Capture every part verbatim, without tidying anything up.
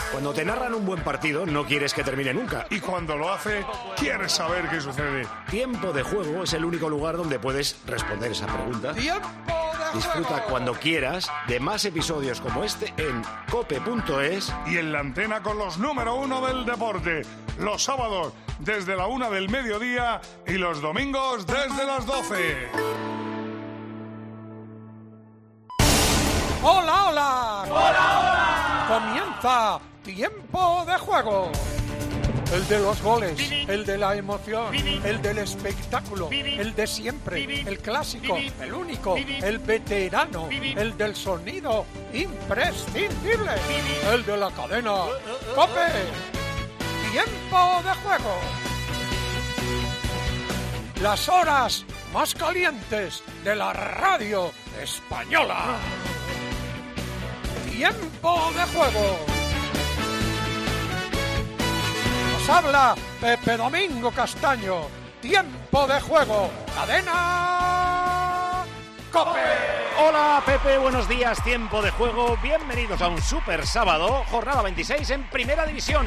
Cuando te narran un buen partido, no quieres que termine nunca. Y cuando lo hace, quieres saber qué sucede. Tiempo de Juego es el único lugar donde puedes responder esa pregunta. ¡Tiempo de Disfruta juego! cuando quieras de más episodios como este en cope punto es. Y en la antena con los número uno del deporte. Los sábados desde la una del mediodía y los domingos desde las doce. ¡Hola, hola! ¡Hola, hola! Comienza Tiempo de Juego. El de los goles, el de la emoción, el del espectáculo, el de siempre, el clásico, el único, el veterano, el del sonido imprescindible, el de la cadena COPE. Tiempo de Juego. Las horas más calientes de la radio española. Tiempo de Juego. Nos habla Pepe Domingo Castaño. Tiempo de Juego. Cadena COPE. Hola Pepe, buenos días. Tiempo de Juego. Bienvenidos a un super sábado. Jornada veintiséis en Primera División.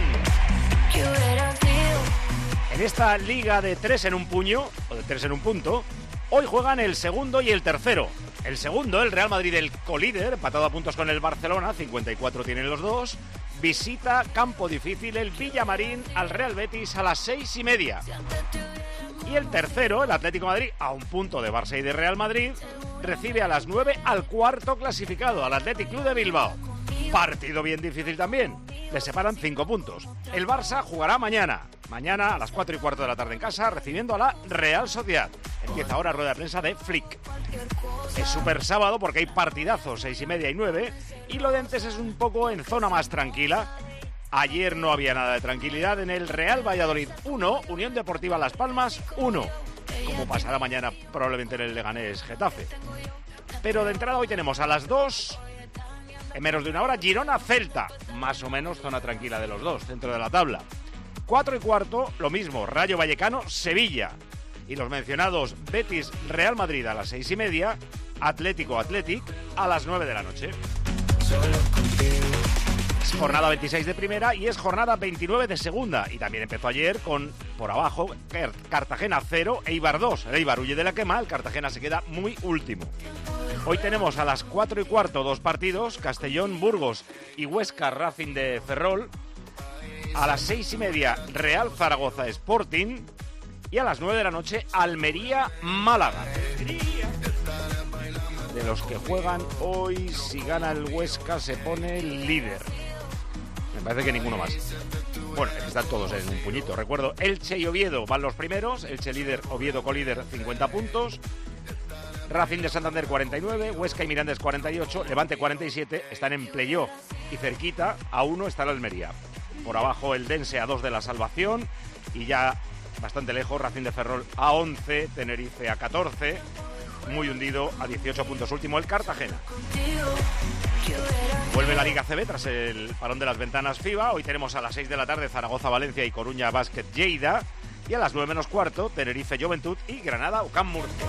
En esta liga de tres en un puño, o de tres en un punto, hoy juegan el segundo y el tercero. El segundo, el Real Madrid, el colíder, empatado a puntos con el Barcelona, cincuenta y cuatro tienen los dos. Visita campo difícil el Villamarín al Real Betis a las seis y media. Y el tercero, el Atlético de Madrid, a un punto de Barça y de Real Madrid, recibe a las nueve al cuarto clasificado, al Athletic Club de Bilbao. Partido bien difícil también. Le separan cinco puntos. El Barça jugará mañana. Mañana a las cuatro y cuarto de la tarde en casa, recibiendo a la Real Sociedad. Empieza ahora rueda de prensa de Flick. Es súper sábado porque hay partidazos, seis y media y nueve. Y lo de antes es un poco en zona más tranquila. Ayer no había nada de tranquilidad en el Real Valladolid uno, Unión Deportiva Las Palmas uno. Como pasará mañana probablemente en el Leganés Getafe. Pero de entrada hoy tenemos a las dos... En menos de una hora, Girona-Celta. Más o menos zona tranquila de los dos, centro de la tabla. Cuatro y cuarto, lo mismo, Rayo Vallecano-Sevilla. Y los mencionados Betis-Real Madrid a las seis y media, Atlético-Athletic a las nueve de la noche. Es jornada veintiséis de primera y es jornada veintinueve de segunda. Y también empezó ayer con, por abajo, Cartagena cero, Eibar dos. El Eibar huye de la quema, el Cartagena se queda muy último. Hoy tenemos a las cuatro y cuarto dos partidos, Castellón-Burgos y Huesca-Racing de Ferrol. A las seis y media, Real Zaragoza-Sporting. Y a las nueve de la noche, Almería-Málaga. De los que juegan hoy, si gana el Huesca, se pone líder. Me parece que ninguno más. Bueno, están todos en un puñito. Recuerdo, Elche y Oviedo van los primeros. Elche líder, Oviedo colíder, cincuenta puntos. Racing de Santander cuarenta y nueve, Huesca y Mirandés cuarenta y ocho, Levante cuarenta y siete, están en playoff y cerquita, a uno está la Almería. Por abajo el Dense a dos de la salvación y ya bastante lejos Racing de Ferrol a once, Tenerife a catorce, muy hundido a dieciocho puntos último el Cartagena. Vuelve la Liga C B tras el parón de las ventanas FIBA, hoy tenemos a las seis de la tarde Zaragoza-Valencia y Coruña Basket Lleida y a las nueve menos cuarto Tenerife Juventud y Granada Ocam Murcia.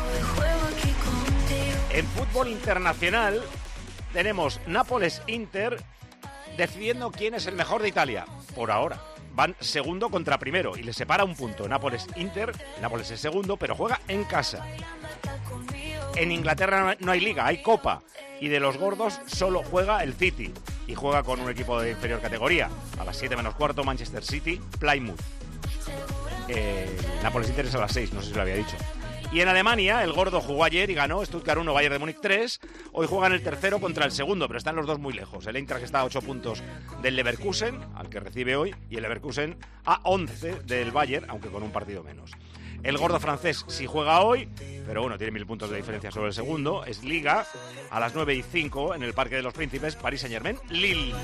En fútbol internacional tenemos Nápoles-Inter decidiendo quién es el mejor de Italia. Por ahora van segundo contra primero y les separa un punto. Nápoles-Inter, Nápoles es segundo, pero juega en casa. En Inglaterra no hay liga, hay copa. Y de los gordos solo juega el City. Y juega con un equipo de inferior categoría. A las siete menos cuarto Manchester City, Plymouth. Eh, Nápoles-Inter es a las seis, no sé si lo había dicho. Y en Alemania, el gordo jugó ayer y ganó Stuttgart uno, Bayern de Múnich tres. Hoy juegan el tercero contra el segundo, pero están los dos muy lejos. El Eintracht está a ocho puntos del Leverkusen, al que recibe hoy, y el Leverkusen a once del Bayern, aunque con un partido menos. El gordo francés sí juega hoy, pero bueno, tiene mil puntos de diferencia sobre el segundo. Es Liga, a las nueve y cinco en el Parque de los Príncipes, Paris Saint-Germain, Lille.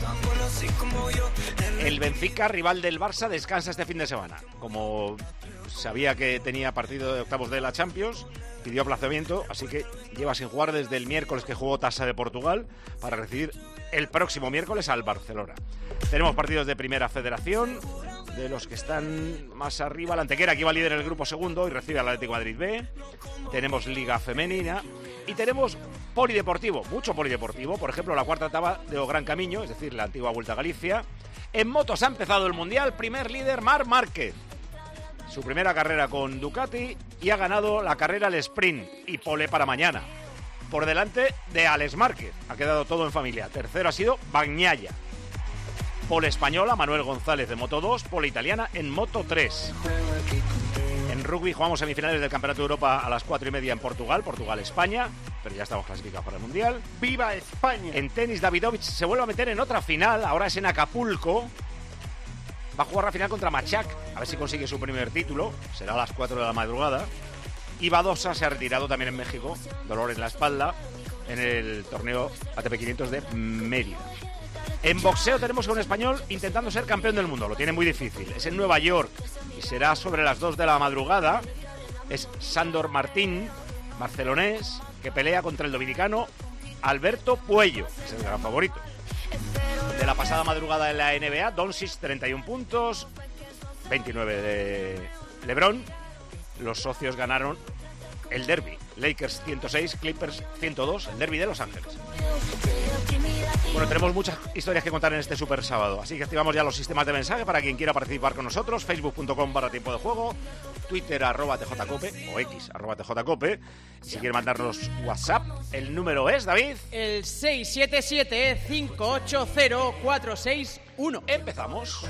El Benfica, rival del Barça, descansa este fin de semana. Como sabía que tenía partido de octavos de la Champions, pidió aplazamiento, así que lleva sin jugar desde el miércoles que jugó Tasa de Portugal para recibir el próximo miércoles al Barcelona. Tenemos partidos de Primera Federación, de los que están más arriba. La Antequera, que va líder en el grupo segundo y recibe al Atlético de Madrid B. Tenemos Liga Femenina y tenemos polideportivo, mucho polideportivo. Por ejemplo, la cuarta etapa de O Gran Camino, es decir, la antigua Vuelta a Galicia. En motos ha empezado el Mundial, primer líder Marc Márquez. Su primera carrera con Ducati y ha ganado la carrera al sprint y pole para mañana. Por delante de Alex Márquez, ha quedado todo en familia. Tercero ha sido Bagnaia. Pole española, Manuel González de Moto dos, pole italiana en Moto tres. En rugby jugamos semifinales del Campeonato de Europa a las cuatro y media en Portugal, Portugal-España, pero ya estamos clasificados para el Mundial. ¡Viva España! En tenis, Davidovich se vuelve a meter en otra final, ahora es en Acapulco. Va a jugar la final contra Machac, a ver si consigue su primer título, será a las cuatro de la madrugada. Y Badosa se ha retirado también en México, dolor en la espalda, en el torneo A T P quinientos de Mérida. En boxeo tenemos a un español intentando ser campeón del mundo, lo tiene muy difícil, es en Nueva York y será sobre las dos de la madrugada. Es Sandor Martín, barcelonés, que pelea contra el dominicano Alberto Puello, es el gran favorito. De la pasada madrugada en la N B A, Doncic treinta y un puntos, veintinueve de LeBron. Los socios ganaron el derbi, Lakers ciento seis, Clippers ciento dos, el derbi de Los Ángeles. Bueno, tenemos muchas historias que contar en este super sábado, así que activamos ya los sistemas de mensaje para quien quiera participar con nosotros. Facebook punto com barra tiempo de juego, Twitter arroba tjcope o X arroba tjcope. Si quiere mandarnos WhatsApp, el número es, David, el seis siete siete, cinco ocho cero, cuatro seis uno. Empezamos.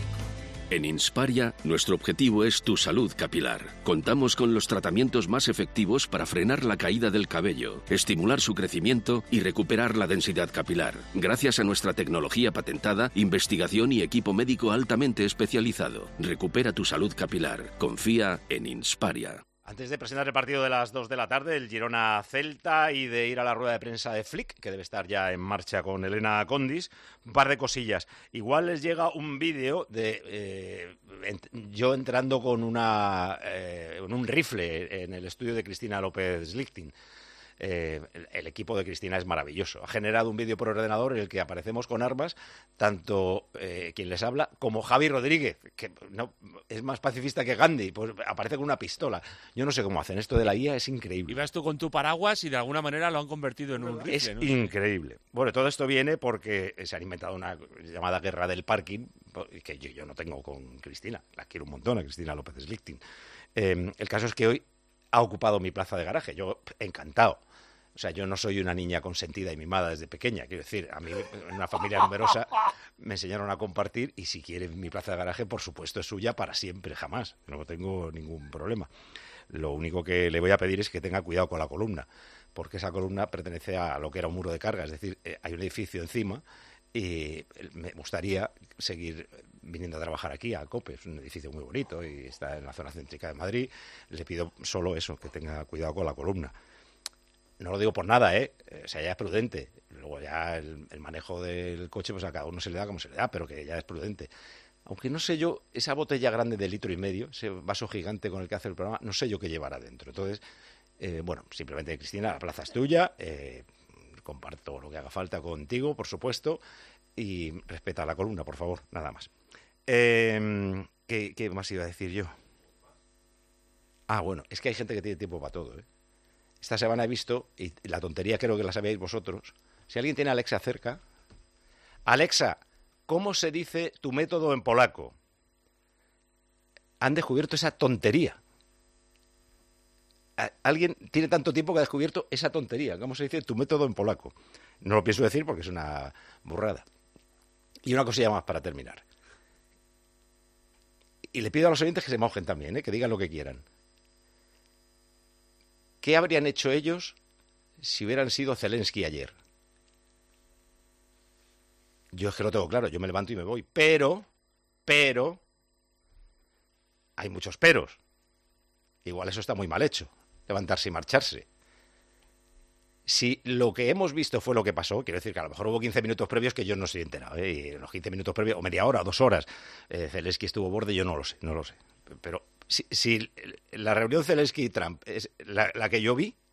En Insparia, nuestro objetivo es tu salud capilar. Contamos con los tratamientos más efectivos para frenar la caída del cabello, estimular su crecimiento y recuperar la densidad capilar, gracias a nuestra tecnología patentada, investigación y equipo médico altamente especializado. Recupera tu salud capilar. Confía en Insparia. Antes de presentar el partido de las dos de la tarde, el Girona-Celta, y de ir a la rueda de prensa de Flick, que debe estar ya en marcha con Elena Condis, un par de cosillas. Igual les llega un vídeo de eh, ent- yo entrando con una eh, con un rifle en el estudio de Cristina López Lichting. Eh, el, el equipo de Cristina es maravilloso. Ha generado un vídeo por ordenador en el que aparecemos con armas, tanto eh, quien les habla como Javi Rodríguez, que no es más pacifista que Gandhi, pues aparece con una pistola. Yo no sé cómo hacen esto de la I A, es increíble. Y vas tú con tu paraguas y de alguna manera lo han convertido en un rifle, Es ¿no? increíble. Bueno, todo esto viene porque se han inventado una llamada guerra del parking, que yo, yo no tengo con Cristina. La quiero un montón a Cristina López Lichting. Eh, el caso es que hoy ha ocupado mi plaza de garaje. Yo, encantado. O sea, yo no soy una niña consentida y mimada desde pequeña. Quiero decir, a mí, en una familia numerosa, me enseñaron a compartir y si quiere mi plaza de garaje, por supuesto, es suya para siempre, jamás. No tengo ningún problema. Lo único que le voy a pedir es que tenga cuidado con la columna, porque esa columna pertenece a lo que era un muro de carga. Es decir, eh, hay un edificio encima y me gustaría seguir viniendo a trabajar aquí, a COPE. Es un edificio muy bonito y está en la zona céntrica de Madrid. Le pido solo eso, que tenga cuidado con la columna. No lo digo por nada, ¿eh? O sea, ya es prudente. Luego ya el, el manejo del coche, pues a cada uno se le da como se le da, pero que ya es prudente. Aunque no sé yo, esa botella grande de litro y medio, ese vaso gigante con el que hace el programa, no sé yo qué llevará dentro. Entonces, eh, bueno, simplemente, Cristina, la plaza es tuya, eh, comparto lo que haga falta contigo, por supuesto, y respeta la columna, por favor, nada más. Eh, ¿qué, ¿Qué más iba a decir yo? Ah, bueno, es que hay gente que tiene tiempo para todo, ¿eh? Esta semana he visto, y la tontería creo que la sabíais vosotros, si alguien tiene a Alexa cerca, Alexa, ¿cómo se dice tu método en polaco? Han descubierto esa tontería. Alguien tiene tanto tiempo que ha descubierto esa tontería. ¿Cómo se dice tu método en polaco? No lo pienso decir porque es una burrada. Y una cosilla más para terminar. Y le pido a los oyentes que se mojen también, ¿eh? Que digan lo que quieran. ¿Qué habrían hecho ellos si hubieran sido Zelensky ayer? Yo es que lo tengo claro, yo me levanto y me voy. Pero, pero, hay muchos peros. Igual eso está muy mal hecho, levantarse y marcharse. Si lo que hemos visto fue lo que pasó, quiero decir que a lo mejor hubo quince minutos previos que yo no estoy enterado, ¿eh? Y en los quince minutos previos, o media hora, o dos horas, eh, Zelensky estuvo borde, yo no lo sé, no lo sé. Pero si, si la reunión Zelensky y Trump es la, la que yo vi,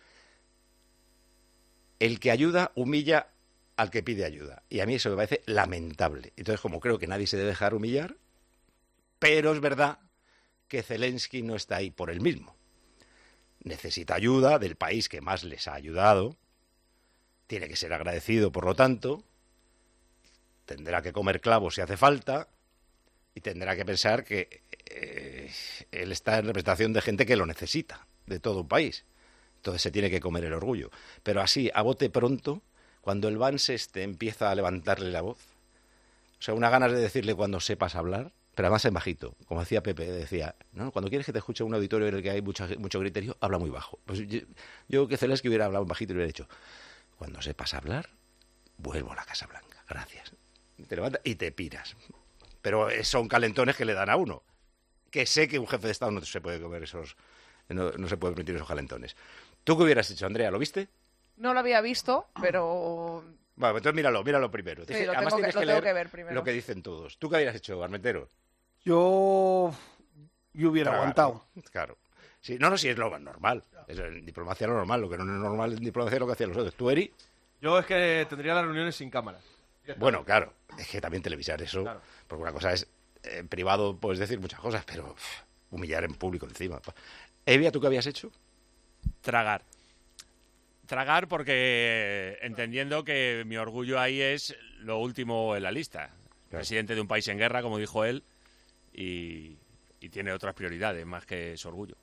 el que ayuda humilla al que pide ayuda. Y a mí eso me parece lamentable. Entonces, como creo que nadie se debe dejar humillar, pero es verdad que Zelensky no está ahí por él mismo. Necesita ayuda del país que más les ha ayudado, tiene que ser agradecido, por lo tanto, tendrá que comer clavos si hace falta y tendrá que pensar que eh, él está en representación de gente que lo necesita, de todo un país. Entonces se tiene que comer el orgullo. Pero así, a bote pronto, cuando el Vance este empieza a levantarle la voz, o sea, una ganas de decirle cuando sepas hablar, pero además en bajito. Como decía Pepe, decía, no, cuando quieres que te escuche un auditorio en el que hay mucha, mucho criterio, habla muy bajo. Pues yo, yo que Zelensky hubiera hablado en bajito y hubiera dicho, cuando sepas hablar, vuelvo a la Casa Blanca, gracias. Te levantas y te piras. Pero son calentones que le dan a uno. Que sé que un jefe de Estado no se puede comer esos, no, no se puede permitir esos calentones. ¿Tú qué hubieras hecho, Andrea? ¿Lo viste? No lo había visto, pero... Bueno, entonces míralo, míralo primero. Sí, Dice, lo además tengo que- tienes lo que, tengo leer que ver primero. lo que dicen todos. ¿Tú qué habrías hecho, Armentero? Yo... Yo hubiera Tragar, aguantado. ¿no? Claro. Sí, no, no, sí, es lo normal. Es en diplomacia lo normal. Lo que no es normal en diplomacia es lo que hacían los otros. ¿Tú, Eri? Yo es que tendría las reuniones sin cámara. Bueno, claro. Es que también televisar eso. Claro. Porque una cosa es... eh, En privado puedes decir muchas cosas, pero uf, humillar en público encima. Evia, ¿tú qué habías hecho? Tragar. Tragar porque entendiendo que mi orgullo ahí es lo último en la lista. Presidente de un país en guerra, como dijo él, y, y tiene otras prioridades más que su orgullo.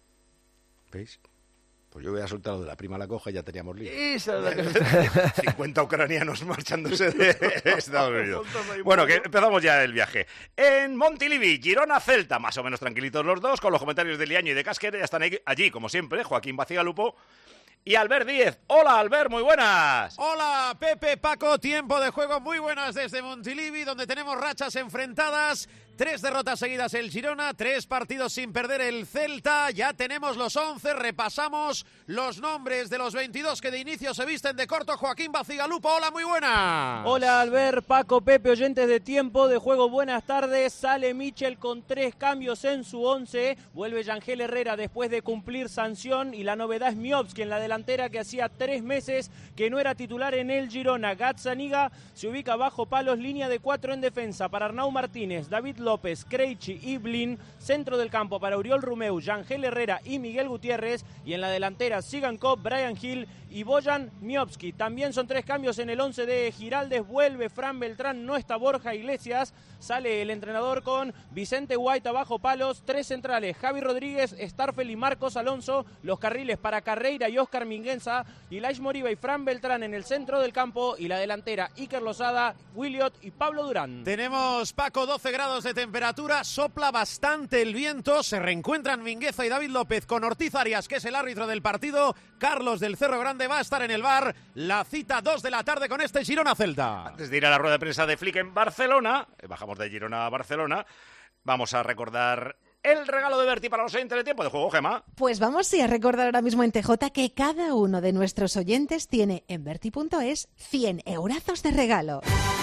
¿Veis? Pues yo hubiera soltado de la prima a la coja y ya teníamos lío. Esa es la que... cincuenta ucranianos marchándose de Estados Unidos. Bueno, que empezamos ya el viaje. En Montilivi, Girona, Celta, más o menos tranquilitos los dos, con los comentarios de Liaño y de Casquer. Ya están allí, como siempre, Joaquín Bacigalupo y Albert Díez. Hola, Albert, muy buenas. Hola, Pepe, Paco, tiempo de juego muy buenas desde Montilivi, donde tenemos rachas enfrentadas. Tres derrotas seguidas el Girona, tres partidos sin perder el Celta. Ya tenemos los once, repasamos los nombres de los veintidós que de inicio se visten de corto. Joaquín Bacigalupo, hola, muy buenas. Hola, Albert, Paco, Pepe, oyentes de tiempo de juego, buenas tardes. Sale Michel con tres cambios en su once. Vuelve Yangel Herrera después de cumplir sanción. Y la novedad es Miovski en la delantera, que hacía tres meses que no era titular en el Girona. Gazzaniga se ubica bajo palos, línea de cuatro en defensa para Arnau Martínez, David López, Krejci y Blin, centro del campo para Oriol Romeu, Yangel Herrera y Miguel Gutiérrez, y en la delantera Sigankov, Brian Hill y Bojan Miovski. También son tres cambios en el once de Giraldes, vuelve Fran Beltrán, no está Borja Iglesias, sale el entrenador con Vicente White abajo palos, tres centrales, Javi Rodríguez, Starfel y Marcos Alonso, los carriles para Carreira y Óscar Mingueza, Ilaish Moriba y Fran Beltrán en el centro del campo, y la delantera Iker Losada, Williot y Pablo Durán. Tenemos, Paco, doce grados de temperatura, sopla bastante el viento, se reencuentran Mingueza y David López con Ortiz Arias, que es el árbitro del partido. Carlos del Cerro Grande va a estar en el bar. La cita dos de la tarde con este Girona-Celta. Antes de ir a la rueda de prensa de Flick en Barcelona, bajamos de Girona a Barcelona, vamos a recordar el regalo de Berti para los oyentes de tiempo de juego, Gemma. Pues vamos sí, a recordar ahora mismo en T J que cada uno de nuestros oyentes tiene en Berti punto es cien eurazos de regalo.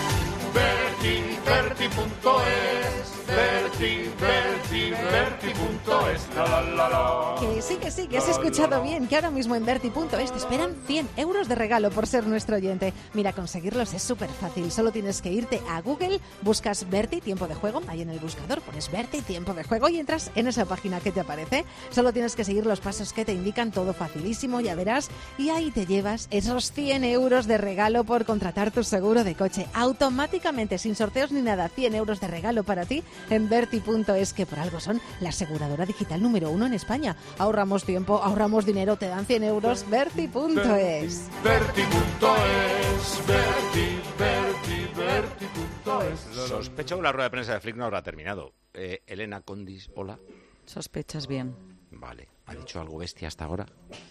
Berti, Berti punto es, Berti, Berti, Berti punto es, la la la la. Que sí, que sí, que has escuchado bien, que ahora mismo en Berti punto es te esperan cien euros de regalo por ser nuestro oyente. Mira, conseguirlos es súper fácil, solo tienes que irte a Google, buscas Berti, tiempo de juego, ahí en el buscador pones Berti, tiempo de juego y entras en esa página que te aparece. Solo tienes que seguir los pasos que te indican, todo facilísimo, ya verás, y ahí te llevas esos cien euros de regalo por contratar tu seguro de coche automáticamente, sin sorteos ni nada. Cien euros de regalo para ti en Berti punto es, que por algo son la aseguradora digital número uno en España. Ahorramos tiempo, ahorramos dinero, te dan cien euros. Berti punto es. Berti punto es, Berti, Berti, Berti punto es. Sospecho que la rueda de prensa de Flick no habrá terminado. Eh, Elena Condis, hola. Sospechas bien. Vale, ¿ha dicho algo bestia hasta ahora?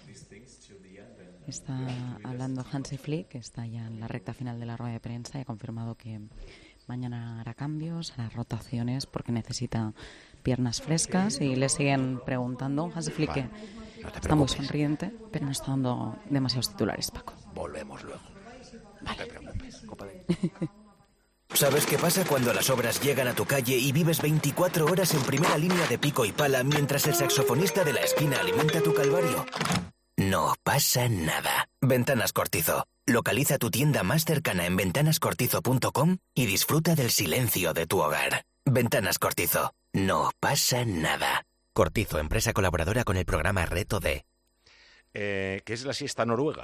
Está hablando Hansi Flick, que está ya en la recta final de la rueda de prensa y ha confirmado que mañana hará cambios, hará rotaciones porque necesita piernas frescas, y le siguen preguntando. Hansi Flick, vale, que no está muy sonriente, pero no está dando demasiados titulares, Paco. Volvemos luego. Vale. No te preocupes, copa de... ¿Sabes qué pasa cuando las obras llegan a tu calle y vives veinticuatro horas en primera línea de pico y pala mientras el saxofonista de la esquina alimenta tu calvario? No pasa nada. Ventanas Cortizo. Localiza tu tienda más cercana en ventanas cortizo punto com y disfruta del silencio de tu hogar. Ventanas Cortizo. No pasa nada. Cortizo, empresa colaboradora con el programa Reto D. Eh, ¿Qué es la siesta noruega?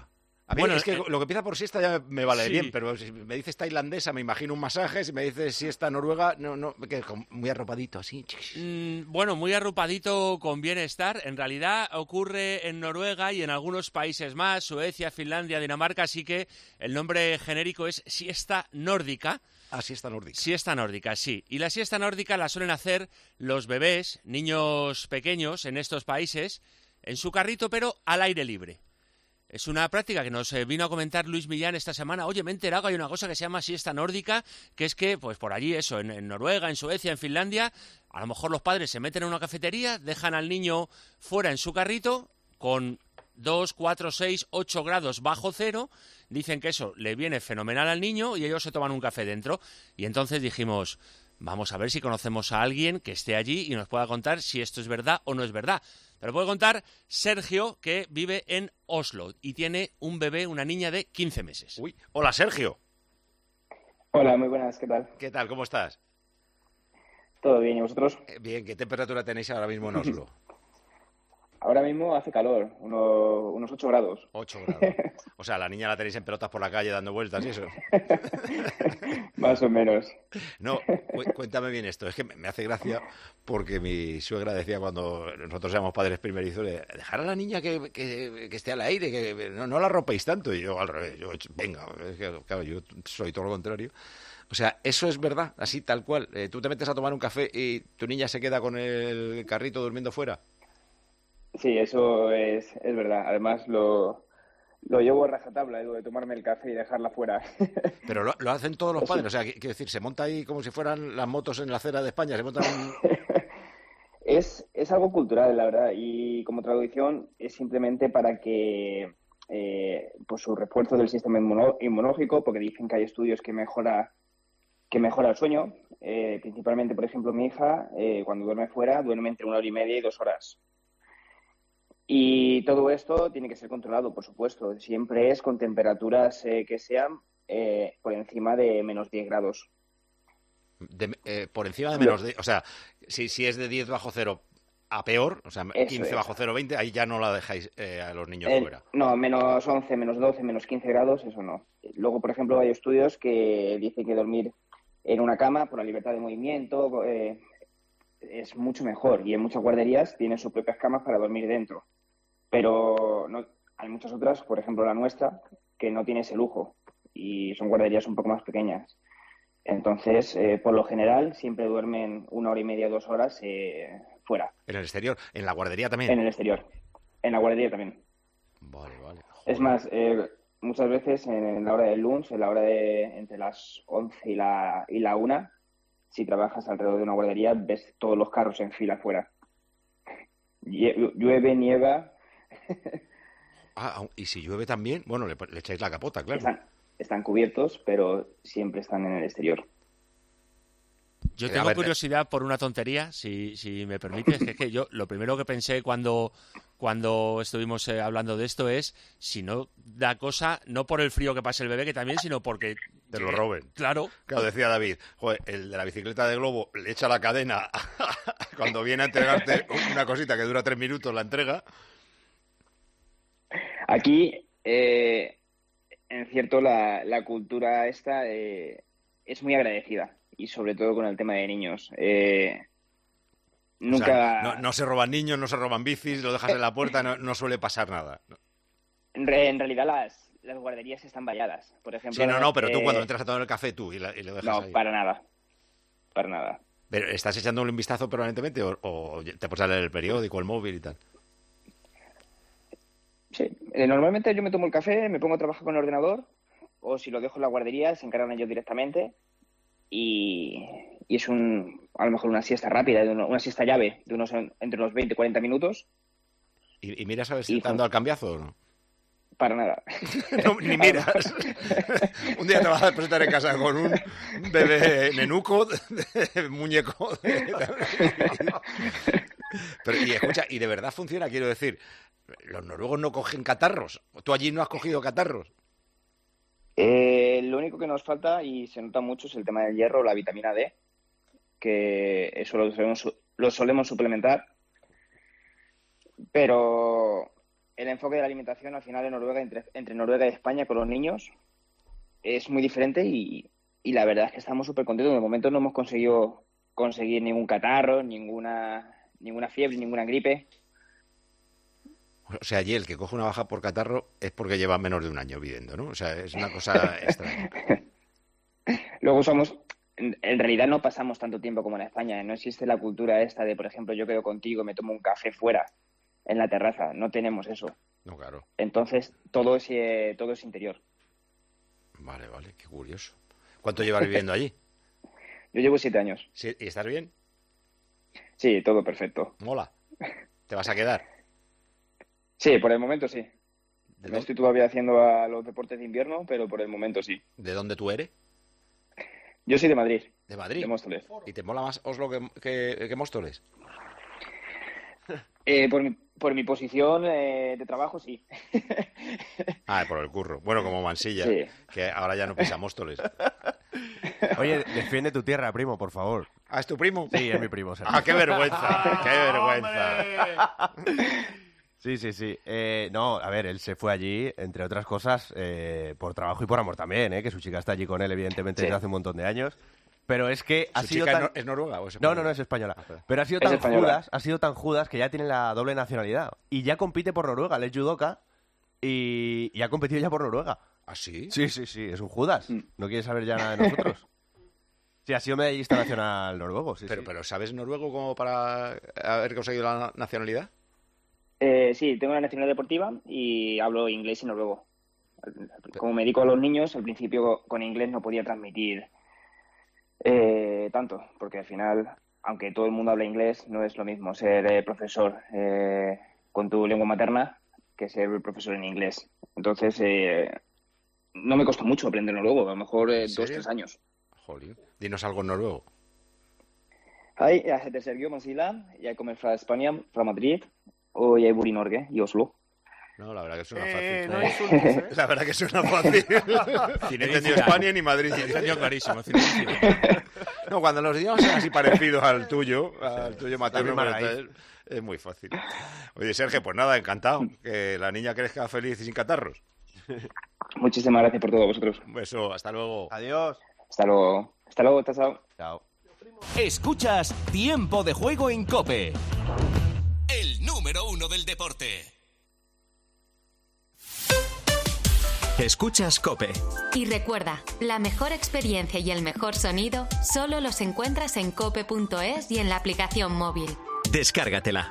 A mí Bueno, es que eh, lo que empieza por siesta ya me vale sí. bien, pero si me dices tailandesa me imagino un masaje, si me dices siesta noruega, no, no, me quedo muy arropadito así. Mm, bueno, muy arropadito con bienestar. En realidad ocurre en Noruega y en algunos países más, Suecia, Finlandia, Dinamarca, así que el nombre genérico es siesta nórdica. Ah, siesta nórdica. Siesta nórdica, sí. Y la siesta nórdica la suelen hacer los bebés, niños pequeños en estos países, en su carrito, pero al aire libre. Es una práctica que nos eh, vino a comentar Luis Millán esta semana. Oye, me he enterado que hay una cosa que se llama siesta nórdica, que es que, pues por allí, eso, en, en Noruega, en Suecia, en Finlandia, a lo mejor los padres se meten en una cafetería, dejan al niño fuera en su carrito, con dos, cuatro, seis, ocho grados bajo cero, dicen que eso le viene fenomenal al niño y ellos se toman un café dentro. Y entonces dijimos, vamos a ver si conocemos a alguien que esté allí y nos pueda contar si esto es verdad o no es verdad. Te lo puede contar Sergio, que vive en Oslo y tiene un bebé, una niña de quince meses. Uy, hola Sergio. Hola, muy buenas, ¿qué tal? ¿Qué tal? ¿Cómo estás? ¿Todo bien? ¿Y vosotros? Eh, bien, ¿qué temperatura tenéis ahora mismo en Oslo? Ahora mismo hace calor, uno, unos ocho grados. ocho grados. O sea, la niña la tenéis en pelotas por la calle dando vueltas y eso. Más o menos. No, cu cuéntame bien esto. Es que me hace gracia porque mi suegra decía cuando nosotros éramos padres primerizos, de dejar a la niña que, que, que esté al aire, que no, no la rompéis tanto. Y yo al revés, yo, venga, es que, claro, yo soy todo lo contrario. O sea, eso es verdad, así tal cual. Eh, tú te metes a tomar un café y tu niña se queda con el carrito durmiendo fuera. Sí, eso es, es verdad. Además, lo, lo llevo a rajatabla, digo, de tomarme el café y dejarla fuera. Pero lo, lo hacen todos los padres. O sea, quiero decir, se monta ahí como si fueran las motos en la acera de España. Se montan un... es, es algo cultural, la verdad. Y como tradición es simplemente para que eh, pues su refuerzo del sistema inmuno, inmunológico, porque dicen que hay estudios que mejora que mejora el sueño. Eh, principalmente, por ejemplo, mi hija, eh, cuando duerme fuera, duerme entre una hora y media y dos horas. Y todo esto tiene que ser controlado, por supuesto. Siempre es con temperaturas eh, que sean eh, por encima de menos diez grados. De, eh, por encima de menos diez. O sea, si, si es de diez bajo cero a peor, o sea, eso quince es. Bajo cero, veinte, ahí ya no la dejáis eh, a los niños eh, fuera. No, menos once, menos doce, menos quince grados, eso no. Luego, por ejemplo, hay estudios que dicen que dormir en una cama por la libertad de movimiento eh, es mucho mejor. Y en muchas guarderías tienen sus propias camas para dormir dentro. Pero no, hay muchas otras, por ejemplo la nuestra, que no tiene ese lujo y son guarderías un poco más pequeñas. Entonces, eh, por lo general, siempre duermen una hora y media, dos horas eh, fuera. ¿En el exterior? ¿En la guardería también? En el exterior. En la guardería también. Vale, vale. Joder. Es más, eh, muchas veces en la hora del lunch, en la hora de entre las once y la, y la una, si trabajas alrededor de una guardería, ves todos los carros en fila fuera. Llueve, nieva... Ah, y si llueve también, bueno, le, le echáis la capota, claro. Están, están cubiertos, pero siempre están en el exterior. Yo tengo ver, curiosidad por una tontería, si, si me permites, que es que yo lo primero que pensé cuando, cuando estuvimos eh, hablando de esto es si no da cosa, no por el frío que pase el bebé, que también, sino porque... Te lo roben. Claro. Claro, decía David, joder, el de la bicicleta de globo le echa la cadena cuando viene a entregarte una cosita que dura tres minutos, la entrega. Aquí, eh, en cierto, la, la cultura esta eh, es muy agradecida. Y sobre todo con el tema de niños. Eh, nunca... O sea, no, no se roban niños, no se roban bicis, lo dejas en la puerta, no, no suele pasar nada. En, re, en realidad las, las guarderías están valladas. Por ejemplo, sí, no, no, pero eh... tú cuando entras a tomar el café tú y, la, y lo dejas no, ahí. No, para nada. Para nada. ¿Pero estás echando un vistazo permanentemente o, o te puedes leer el periódico, el móvil y tal? Sí, eh, normalmente yo me tomo el café, me pongo a trabajar con el ordenador o si lo dejo en la guardería se encargan ellos directamente. Y, y es un a lo mejor una siesta rápida, una siesta llave de unos entre los veinte y cuarenta minutos. ¿Y, y miras a ver si está dando al cambiazo o no? Para nada. No, ni miras. Un día te vas a presentar en casa con un bebé nenuco, de, muñeco. De... Pero, y escucha, ¿y de verdad funciona? Quiero decir, los noruegos no cogen catarros. ¿Tú allí no has cogido catarros? Eh, lo único que nos falta, y se nota mucho, es el tema del hierro o la vitamina D, que eso lo solemos, lo solemos suplementar, pero el enfoque de la alimentación al final en Noruega, entre, entre Noruega y España con los niños, es muy diferente y, y la verdad es que estamos súper contentos. De momento no hemos conseguido conseguir ningún catarro, ninguna, ninguna fiebre, ninguna gripe. O sea, allí el que coge una baja por catarro es porque lleva menos de un año viviendo, ¿no? O sea, es una cosa extraña. Luego somos... En, en realidad no pasamos tanto tiempo como en España. No existe la cultura esta de, por ejemplo, yo quedo contigo y me tomo un café fuera, en la terraza. No tenemos eso. No, claro. Entonces, todo es, eh, todo es interior. Vale, vale, qué curioso. ¿Cuánto llevas viviendo allí? Yo llevo siete años. ¿Sí? ¿Y estás bien? Sí, todo perfecto. Mola. ¿Te vas a quedar? Sí, por el momento sí. Me estoy todavía haciendo a los deportes de invierno, pero por el momento sí. ¿De dónde tú eres? Yo soy de Madrid. ¿De Madrid? De Móstoles. ¿Y te mola más Oslo que, que, que Móstoles? Eh, por, mi, por mi posición eh, de trabajo, sí. Ah, por el curro. Bueno, como Mansilla, Sí. que ahora ya no pisa Móstoles. Oye, defiende tu tierra, primo, por favor. ¿Ah, es tu primo? Sí, es mi primo. Sergio. Ah, qué vergüenza, qué vergüenza. Sí, sí, sí. Eh, no, a ver, él se fue allí, entre otras cosas, eh, por trabajo y por amor también, ¿eh? Que su chica está allí con él, evidentemente, Sí. desde hace un montón de años. Pero es que ha ¿Su sido chica tan... es nor- es noruega o es No, española? no, no, es española. Ah, perdón. Pero ha sido Es tan española. judas, ha sido tan judas que ya tiene la doble nacionalidad. Y ya compite por Noruega, él es judoka y, y ha competido ya por Noruega. ¿Ah, sí? Sí, sí, sí, es un judas. Mm. No quiere saber ya nada de nosotros. Sí, ha sido medallista nacional noruego, sí, Pero, sí. pero ¿sabes noruego como para haber conseguido la nacionalidad? Eh, sí, tengo una nacionalidad deportiva y hablo inglés y noruego. Como me dedico a los niños, al principio con inglés no podía transmitir eh, tanto, porque al final, aunque todo el mundo habla inglés, no es lo mismo ser eh, profesor eh, con tu lengua materna que ser profesor en inglés. Entonces, eh, no me costó mucho aprender noruego, a lo mejor eh, ¿En dos, serio? tres años. Jolín. Dinos algo en noruego. Hei, jeg heter Sergio Mansilla, jeg kommer fra España, fra Madrid, og jeg bor i Norge, i Oslo. No, la verdad que suena Eh, fácil. no insultes, ¿eh? La verdad que suena fácil. Ni he entendido España ni Madrid. Entendido clarísimo. Cineficio. No, cuando los idiomas son así parecidos al tuyo, al tuyo materno, La misma pues, raíz. entonces es muy fácil. Oye, Sergio, pues nada, encantado. Que la niña crezca feliz y sin catarros. Muchísimas gracias por todo, vosotros. Un beso, hasta luego. Adiós. Hasta luego. Hasta luego, chao, chao. Chao. Escuchas Tiempo de Juego en COPE. El número uno del deporte. Escuchas COPE. Y recuerda, la mejor experiencia y el mejor sonido solo los encuentras en cope punto es y en la aplicación móvil. Descárgatela.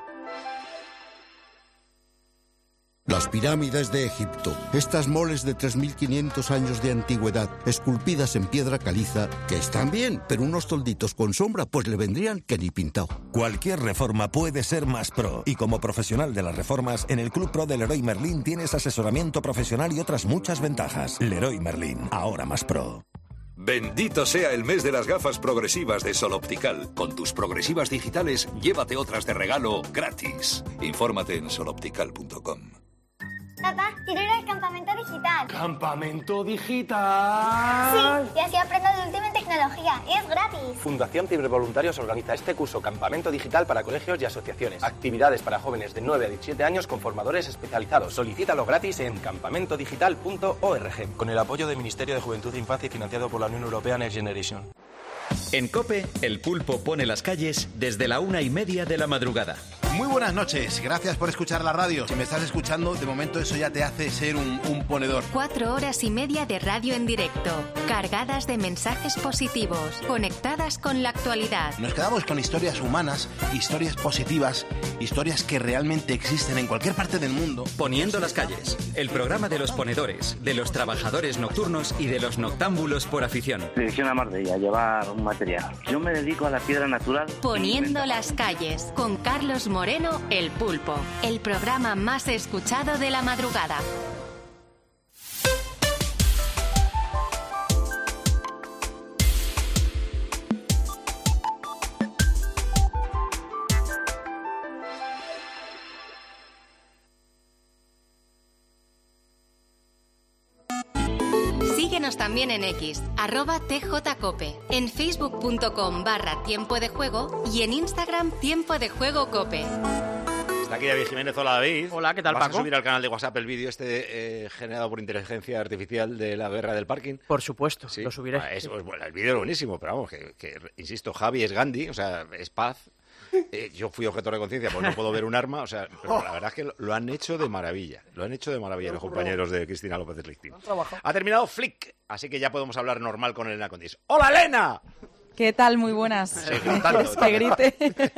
Las pirámides de Egipto, estas moles de tres mil quinientos años de antigüedad, esculpidas en piedra caliza, que están bien, pero unos tolditos con sombra pues le vendrían que ni pintado. Cualquier reforma puede ser más pro. Y como profesional de las reformas, en el Club Pro de Leroy Merlin tienes asesoramiento profesional y otras muchas ventajas. Leroy Merlin, ahora más pro. Bendito sea el mes de las gafas progresivas de Sol Optical. Con tus progresivas digitales, llévate otras de regalo gratis. Infórmate en sol optical punto com. Papá, quiero ir al campamento digital. ¿Campamento digital? Sí, y así aprendo de última tecnología. Y es gratis. Fundación Cibervoluntarios organiza este curso Campamento Digital para colegios y asociaciones. Actividades para jóvenes de nueve a diecisiete años con formadores especializados. Solicítalo gratis en campamento digital punto org. Con el apoyo del Ministerio de Juventud e Infancia y financiado por la Unión Europea Next Generation. En COPE, el pulpo pone las calles desde la una y media de la madrugada. Muy buenas noches, gracias por escuchar la radio. Si me estás escuchando, de momento eso ya te hace ser un, un ponedor. Cuatro horas y media de radio en directo, cargadas de mensajes positivos, conectadas con la actualidad. Nos quedamos con historias humanas, historias positivas, historias que realmente existen en cualquier parte del mundo. Poniendo las calles, el programa de los ponedores, de los trabajadores nocturnos y de los noctámbulos por afición. Dirección a Marbella, llevar un material. Yo me dedico a la piedra natural. Poniendo las calles, con Carlos Moreno, El Pulpo, el programa más escuchado de la madrugada. Síguenos también en X, arroba tjcope, en facebook punto com barra tiempo de juego y en Instagram tiempo de juego cope. Está aquí David Jiménez. Hola, David. Hola, ¿qué tal, ¿Vas Paco? a subir al canal de WhatsApp el vídeo este eh, generado por inteligencia artificial de la guerra del parking? Por supuesto, sí, lo subiré. Ah, es, es, bueno, el vídeo es buenísimo, pero vamos, que, que insisto, Javi es Gandhi, o sea, es paz. Eh, yo fui objetor de conciencia porque no puedo ver un arma, o sea, pero la verdad es que lo, lo han hecho de maravilla. Lo han hecho de maravilla los compañeros de Cristina López Slichting. Ha terminado Flick, así que ya podemos hablar normal con Elena Condis. ¡Hola, Elena! ¿Qué tal? Muy buenas. Sí, gritando, que grite.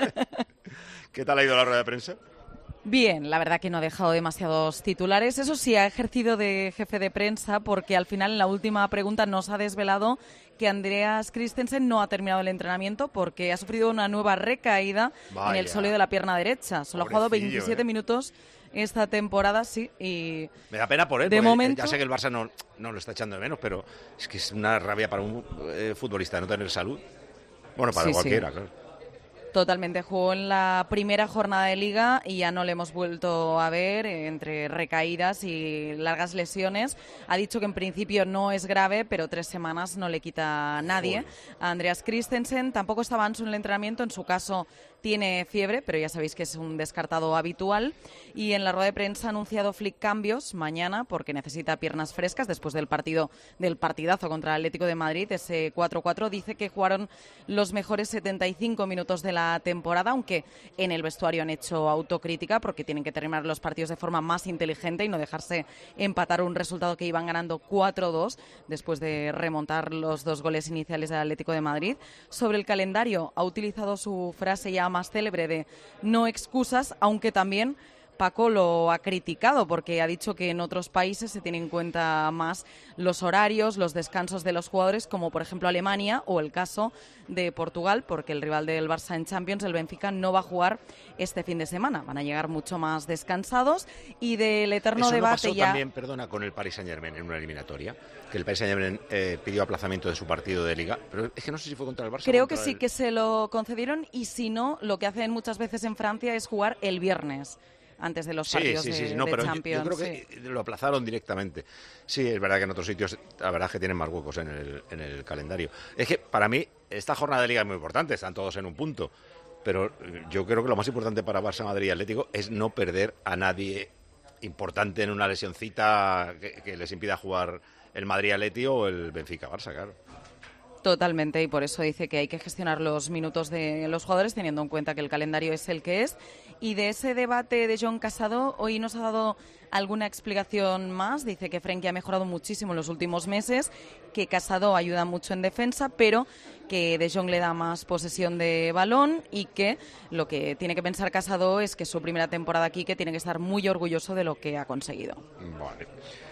¿Qué tal ha ido la rueda de prensa? Bien, la verdad que no ha dejado demasiados titulares. Eso sí, ha ejercido de jefe de prensa porque al final en la última pregunta nos ha desvelado que Andreas Christensen no ha terminado el entrenamiento porque ha sufrido una nueva recaída Vaya. en el sóleo de la pierna derecha. Solo ha jugado Pobrecillo, veintisiete ¿eh? minutos esta temporada, sí, y Me da pena por él, de porque momento ya sé que el Barça no, no lo está echando de menos, pero es que es una rabia para un eh, futbolista no tener salud. Bueno, para Sí, cualquiera, sí. claro. Totalmente, jugó en la primera jornada de Liga y ya no le hemos vuelto a ver eh, entre recaídas y largas lesiones. Ha dicho que en principio no es grave, pero tres semanas no le quita a nadie. A Andreas Christensen tampoco estaba en su entrenamiento, en su caso tiene fiebre, pero ya sabéis que es un descartado habitual. Y en la rueda de prensa ha anunciado Flick cambios mañana porque necesita piernas frescas después del partido del partidazo contra el Atlético de Madrid, ese cuatro cuatro. Dice que jugaron los mejores setenta y cinco minutos de la temporada, aunque en el vestuario han hecho autocrítica porque tienen que terminar los partidos de forma más inteligente y no dejarse empatar un resultado que iban ganando cuatro dos después de remontar los dos goles iniciales del Atlético de Madrid. Sobre el calendario ha utilizado su frase ya más célebre de no excusas, aunque también Paco lo ha criticado porque ha dicho que en otros países se tienen en cuenta más los horarios, los descansos de los jugadores, como por ejemplo Alemania o el caso de Portugal, porque el rival del Barça en Champions, el Benfica, no va a jugar este fin de semana. Van a llegar mucho más descansados y del eterno Eso no debate pasó ya... también, perdona, con el Paris Saint-Germain en una eliminatoria, que el Paris Saint-Germain eh, pidió aplazamiento de su partido de Liga, pero es que no sé si fue contra el Barça. Creo o que contra sí el... que se lo concedieron y si no, lo que hacen muchas veces en Francia es jugar el viernes antes de los Sí, partidos sí, sí, de, sí, no, de pero yo- Champions. yo, creo que sí. lo aplazaron directamente. Sí, es verdad que en otros sitios, la verdad es que tienen más huecos en el, en el calendario. Es que para mí esta jornada de Liga es muy importante, están todos en un punto, pero yo creo que lo más importante para Barça, Madrid y Atlético es no perder a nadie importante en una lesioncita que, que les impida jugar el Madrid-Atleti o el Benfica-Barça, claro. Totalmente, y por eso dice que hay que gestionar los minutos de los jugadores teniendo en cuenta que el calendario es el que es. Y de ese debate de John Casado, hoy nos ha dado alguna explicación más. Dice que Frenkie ha mejorado muchísimo en los últimos meses, que Casado ayuda mucho en defensa, pero que De Jong le da más posesión de balón y que lo que tiene que pensar Casado es que es su primera temporada aquí, que tiene que estar muy orgulloso de lo que ha conseguido. Vale.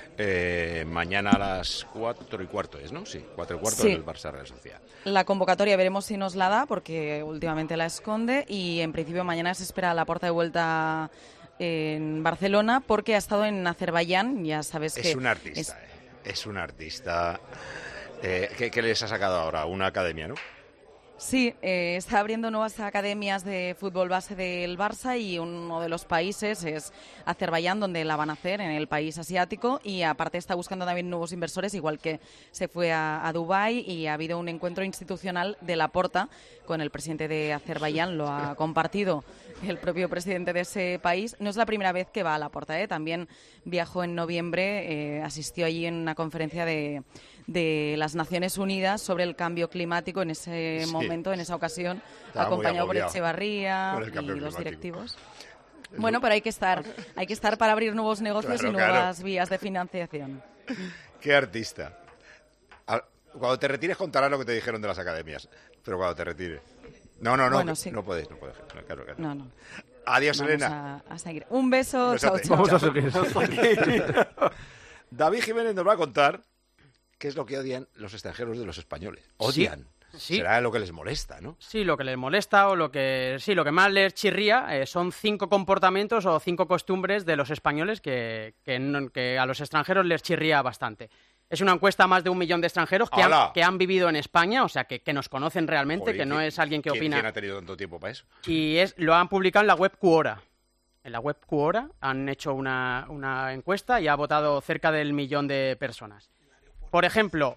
Eh, mañana a las cuatro y cuarto es, ¿no? Sí, cuatro y cuarto Sí. en el Barça Real Sociedad. La convocatoria veremos si nos la da, porque últimamente la esconde, y en principio mañana se espera la Porta de vuelta en Barcelona, porque ha estado en Azerbaiyán, ya sabes que... Es un artista, es- eh. es un artista. Eh, ¿qué, qué les ha sacado ahora? Una academia, ¿no? Sí, eh, está abriendo nuevas academias de fútbol base del Barça y uno de los países es Azerbaiyán, donde la van a hacer, en el país asiático, y aparte está buscando también nuevos inversores, igual que se fue a, a Dubái, y ha habido un encuentro institucional de Laporta con el presidente de Azerbaiyán, lo ha compartido el propio presidente de ese país. No es la primera vez que va a Laporta, ¿eh? También viajó en noviembre, eh, asistió allí en una conferencia de, de las Naciones Unidas sobre el cambio climático en ese Sí. momento, en esa ocasión, Estaba muy acompañado por agobiado Echevarría con el y cambio los climático. directivos. Bueno, pero hay que estar, hay que estar para abrir nuevos negocios Claro, y nuevas claro. vías de financiación. ¿Qué artista? A- Cuando te retires contarás lo que te dijeron de las academias, pero cuando te retires. No, no, no, Bueno, que- sí. no puedes, no puedes. No, claro, claro. No, no. Adiós, Vamos Elena. a, a seguir. Un beso, Un chao, besote. chao. Vamos a seguir. David Jiménez nos va a contar qué es lo que odian los extranjeros de los españoles. Odian. Sí. Será lo que les molesta, ¿no? Sí, lo que les molesta o lo que sí, lo que más les chirría eh, son cinco comportamientos o cinco costumbres de los españoles que, que, no- que a los extranjeros les chirría bastante. Es una encuesta a más de un millón de extranjeros que ¡Hala! han, que han vivido en España, o sea, que, que nos conocen realmente, Joder, que no ¿quién- es alguien que quién- opina. ¿Quién ha tenido tanto tiempo para eso? Y es, lo han publicado en la web Quora. En la web Quora han hecho una, una encuesta y ha votado cerca del millón de personas. Por ejemplo,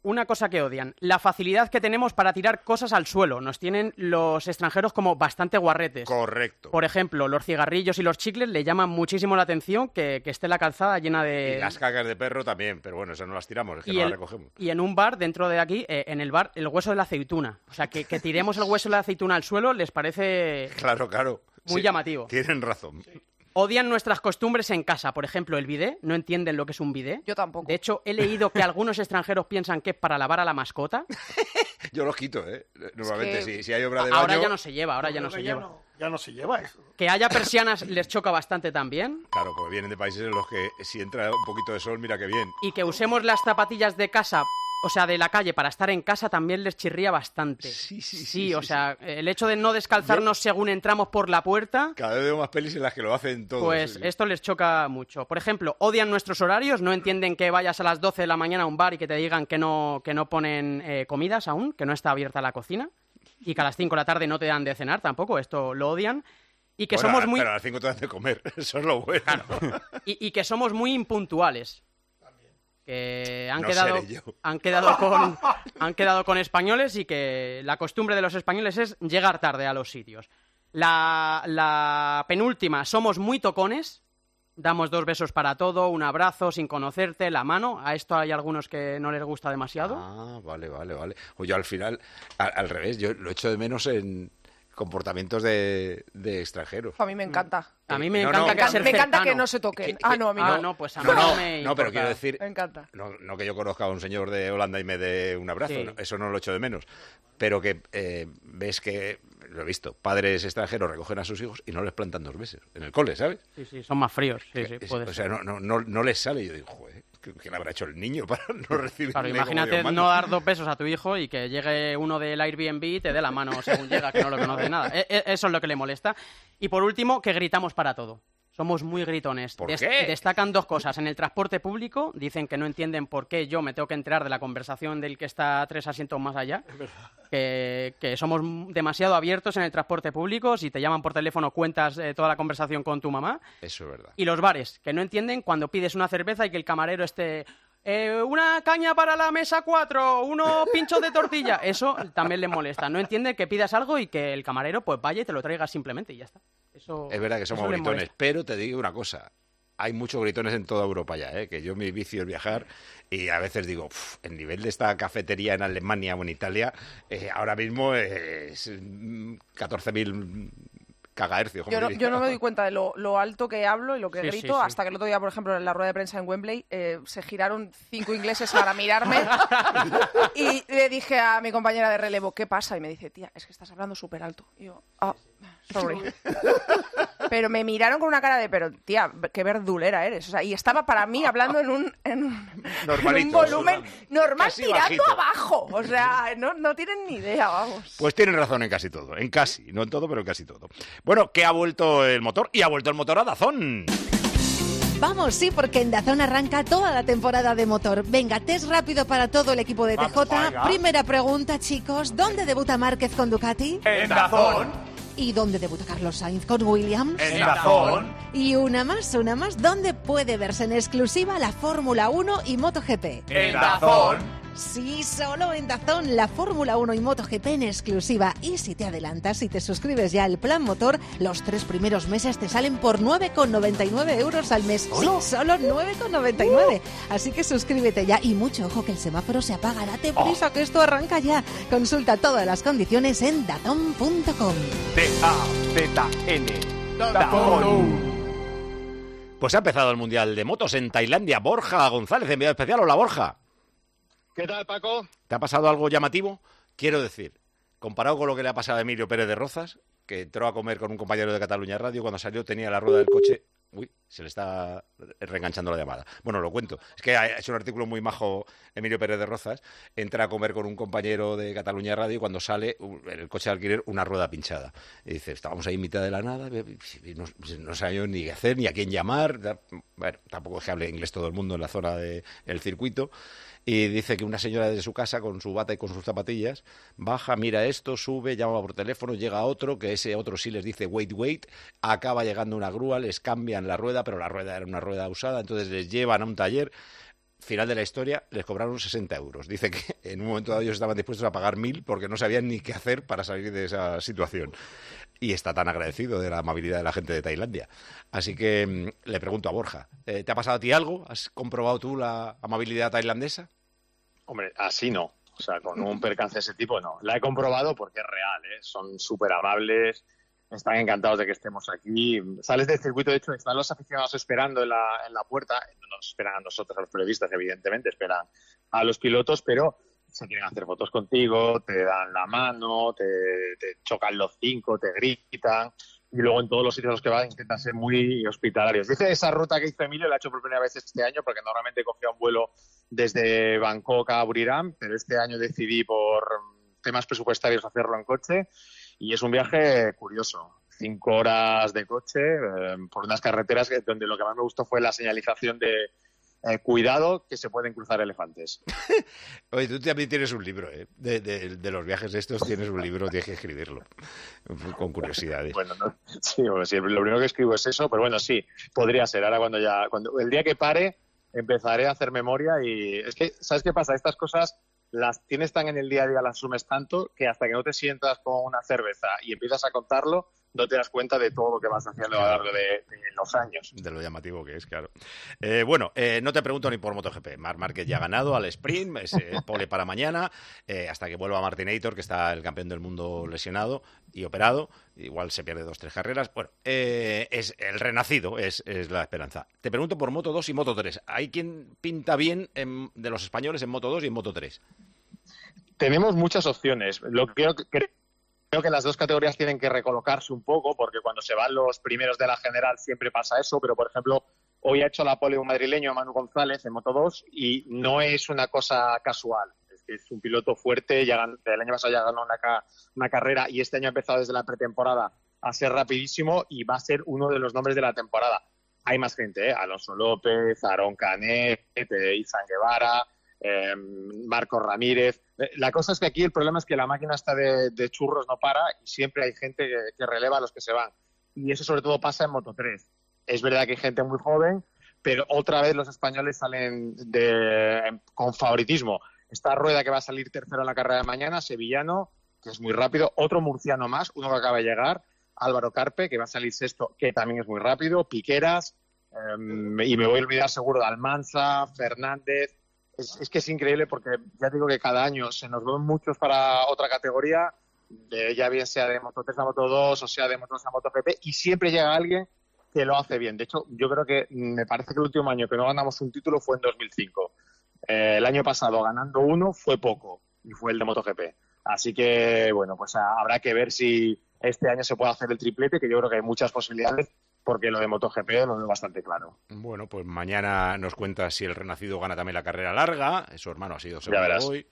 una cosa que odian, la facilidad que tenemos para tirar cosas al suelo. Nos tienen los extranjeros como bastante guarretes. Correcto. Por ejemplo, los cigarrillos y los chicles le llaman muchísimo la atención que, que esté la calzada llena de... Y las cacas de perro también, pero bueno, eso no las tiramos, es que y no el- las recogemos. Y en un bar, dentro de aquí, eh, en el bar, el hueso de la aceituna. O sea, que, que tiremos el hueso de la aceituna al suelo les parece Claro, claro. muy Sí, llamativo. Tienen razón. Odian nuestras costumbres en casa. Por ejemplo, el bidé. No entienden lo que es un bidé. Yo tampoco. De hecho, he leído que algunos extranjeros piensan que es para lavar a la mascota. Yo los quito, ¿eh? Normalmente, Es que si, si hay obra de baño... ahora ya no se lleva, ahora ya no se ya lleva. no, ya no se lleva eso. Que haya persianas les choca bastante también. Claro, porque vienen de países en los que si entra un poquito de sol, mira qué bien. Y que usemos las zapatillas de casa, o sea, de la calle, para estar en casa también les chirría bastante. Sí, sí, sí. o sea, el hecho de no descalzarnos según entramos por la puerta, Cada vez veo más pelis en las que lo hacen todos. pues sí, sí. esto les choca mucho. Por ejemplo, odian nuestros horarios, no entienden que vayas a las doce de la mañana a un bar y que te digan que no, que no ponen eh, comidas aún, que no está abierta la cocina, y que a las cinco de la tarde no te dan de cenar tampoco, esto lo odian. Y que Bueno, somos a- muy... Pero a las cinco te dan de comer, eso es lo bueno. y, y que somos muy impuntuales. Que han No quedado, seré yo. han quedado con han quedado con españoles y que la costumbre de los españoles es llegar tarde a los sitios. La, la penúltima, somos muy tocones. Damos dos besos para todo, un abrazo sin conocerte, la mano. A esto hay algunos que no les gusta demasiado. Ah, vale, vale, vale. O yo al final, al, al revés, yo lo echo de menos en comportamientos de, de extranjeros. A mí me encanta. A mí me No, encanta no, que que- ser Me encanta cercano. que no se toquen. Que- ah, que- no, a mí Ah, no. no, pues a mí No, no, no, me no, pero importa. quiero decir, Me encanta. no, no que yo conozca a un señor de Holanda y me dé un abrazo, Sí. no, eso no lo echo de menos, pero que eh, ves que, lo he visto, padres extranjeros recogen a sus hijos y no les plantan dos veces en el cole, ¿sabes? Sí, sí, son más fríos. Sí, sí, Es- puede o ser. sea, no, no, no, no les sale y yo digo, joder, ¿qué, qué le habrá hecho el niño para no recibir Claro, como imagínate Dios manda? no dar dos besos a tu hijo y que llegue uno del Airbnb y te dé la mano según llega, que no lo conoce nada. E- e- Eso es lo que le molesta. Y por último, que gritamos para todo. Somos muy gritones. ¿Por Des- qué? Destacan dos cosas. En el transporte público dicen que no entienden por qué yo me tengo que enterar de la conversación del que está tres asientos más allá. Que, que somos m- demasiado abiertos en el transporte público. Si te llaman por teléfono cuentas eh, toda la conversación con tu mamá. Eso es verdad. Y los bares, que no entienden cuando pides una cerveza y que el camarero esté... "Eh, una caña para la mesa cuatro, unos pinchos de tortilla". Eso también les molesta. No entienden que pidas algo y que el camarero pues vaya y te lo traiga simplemente y ya está. Eso, Es verdad que eso somos les gritones, molesta. pero te digo una cosa. Hay muchos gritones en toda Europa ya, ¿eh? Que yo mi vicio es viajar y a veces digo, "Uf, el nivel de esta cafetería en Alemania o en Italia eh, ahora mismo es mm, catorce mil cagahercios. como Yo no, diría. yo no me doy cuenta de lo, lo alto que hablo y lo que Sí, grito, sí, sí. hasta que el otro día, por ejemplo, en la rueda de prensa en Wembley, eh, se giraron cinco ingleses para mirarme y le dije a mi compañera de relevo, ¿qué pasa? Y me dice, tía, es que estás hablando súper alto. Y yo, ah, sorry. Pero me miraron con una cara de, pero tía, qué verdulera eres. O sea, y estaba para mí hablando en un, en un, en Normalito, un volumen normal casi tirando bajito. abajo. O sea, no, no tienen ni idea, vamos. Pues tienen razón en casi todo, en casi, no en todo, pero en casi todo. Bueno, que ha vuelto el motor y ha vuelto el motor a Dazón. Vamos, sí, porque en Dazón arranca toda la temporada de motor. Venga, test rápido para todo el equipo de T J. venga. Primera pregunta, chicos. ¿Dónde debuta Márquez con Ducati? En Dazón. ¿Y dónde debuta Carlos Sainz con Williams? En Dazón. Y una más, una más. ¿Dónde puede verse en exclusiva la Fórmula uno y MotoGP? En Dazón. Sí, solo en Dazón, la Fórmula uno y MotoGP en exclusiva. Y si te adelantas y te suscribes ya al plan motor, los tres primeros meses te salen por nueve con noventa y nueve euros al mes. Sí, solo nueve con noventa y nueve. Así que suscríbete ya. Y mucho ojo que el semáforo se apaga. Date prisa que esto arranca ya. Consulta todas las condiciones en dazón punto com. D A Z N. Dazón. Pues ha empezado el Mundial de Motos en Tailandia. Borja González, enviado especial. Hola, Borja. ¿Qué tal, Paco? ¿Te ha pasado algo llamativo? Quiero decir, comparado con lo que le ha pasado a Emilio Pérez de Rozas, que entró a comer con un compañero de Cataluña Radio, cuando salió tenía la rueda del coche... Uy, se le está reenganchando la llamada. Bueno, lo cuento. Es que ha hecho un artículo muy majo Emilio Pérez de Rozas. Entra a comer con un compañero de Cataluña Radio y cuando sale uh, en el coche de alquiler una rueda pinchada. Y dice, estábamos ahí en mitad de la nada, y no, no sabía ni qué hacer, ni a quién llamar. Bueno, tampoco es que hable inglés todo el mundo en la zona del circuito. Y dice que una señora desde su casa, con su bata y con sus zapatillas, baja, mira esto, sube, llama por teléfono, llega otro, que ese otro sí les dice wait, wait, acaba llegando una grúa, les cambian la rueda, pero la rueda era una rueda usada, entonces les llevan a un taller. final de la historia, les cobraron sesenta euros. Dice que en un momento dado ellos estaban dispuestos a pagar mil porque no sabían ni qué hacer para salir de esa situación. Y está tan agradecido de la amabilidad de la gente de Tailandia. Así que mmm, le pregunto a Borja, ¿eh, ¿te ha pasado a ti algo? ¿Has comprobado tú la amabilidad tailandesa? Hombre, así no. O sea, con un percance de ese tipo no. La he comprobado porque es real, ¿eh? Son súper amables, están encantados de que estemos aquí. Sales del circuito, de hecho, están los aficionados esperando en la, en la puerta. No nos esperan a nosotros, a los periodistas, evidentemente, esperan a los pilotos, pero se quieren hacer fotos contigo, te dan la mano, te, te chocan los cinco, te gritan. Y luego en todos los sitios a los que va intentan ser muy hospitalarios. Dice esa ruta que hizo Emilio, la ha hecho por primera vez este año, porque normalmente cogía un vuelo desde Bangkok a Buriram, pero este año decidí por temas presupuestarios hacerlo en coche y es un viaje curioso. Cinco horas de coche eh, por unas carreteras donde lo que más me gustó fue la señalización de eh, cuidado que se pueden cruzar elefantes. Oye, tú también tienes un libro, ¿eh? De, de, de los viajes estos tienes un libro, tienes que escribirlo con curiosidades. Bueno, no, sí, bueno, sí, lo primero que escribo es eso, pero bueno, sí, podría ser. Ahora cuando ya, cuando el día que pare empezaré a hacer memoria y es que, ¿sabes qué pasa? Estas cosas las tienes tan en el día a día, las asumes tanto, que hasta que no te sientas con una cerveza y empiezas a contarlo, no te das cuenta de todo lo que vas haciendo a lo largo de, de los años. De lo llamativo que es, claro. Eh, bueno, eh, no te pregunto ni por MotoGP. Marc Márquez ya ha ganado al sprint, es eh, pole para mañana, eh, hasta que vuelva Martinator, que está el campeón del mundo lesionado y operado. Igual se pierde dos, tres carreras. Bueno, eh, es el renacido, es, es la esperanza. Te pregunto por Moto dos y Moto tres. ¿Hay quien pinta bien en, de los españoles en Moto dos y en Moto tres? Tenemos muchas opciones. Lo que creo que... Creo que las dos categorías tienen que recolocarse un poco porque cuando se van los primeros de la general siempre pasa eso, pero por ejemplo hoy ha hecho la pole un madrileño, Manu González, en Moto dos y no es una cosa casual, es que es un piloto fuerte, ya, el año pasado ya ganó una, ca, una carrera y este año ha empezado desde la pretemporada a ser rapidísimo y va a ser uno de los nombres de la temporada. Hay más gente, ¿eh? Alonso López, Aarón Canet, Izan Guevara... Eh, Marcos Ramírez. La cosa es que aquí el problema es que la máquina está de, de churros no para y siempre hay gente que, que releva a los que se van. Y eso sobre todo pasa en Moto tres. Es verdad que hay gente muy joven, pero otra vez los españoles salen de, con favoritismo. Esta Rueda que va a salir tercero en la carrera de mañana, sevillano, que es muy rápido. Otro murciano más, uno que acaba de llegar, Álvaro Carpe, que va a salir sexto, que también es muy rápido. Piqueras, eh, y me voy a olvidar seguro de Almanza, Fernández. Es, es que es increíble porque ya digo que cada año se nos ven muchos para otra categoría, de, ya bien sea de Moto tres a Moto dos o sea de Moto dos a MotoGP, y siempre llega alguien que lo hace bien. De hecho, yo creo que me parece que el último año que no ganamos un título fue en dos mil cinco. Eh, el año pasado ganando uno fue poco y fue el de MotoGP. Así que, bueno, pues habrá que ver si este año se puede hacer el triplete, que yo creo que hay muchas posibilidades, porque lo de MotoGP lo veo bastante claro. Bueno, pues mañana nos cuentas si el renacido gana también la carrera larga, su hermano ha sido segundo hoy,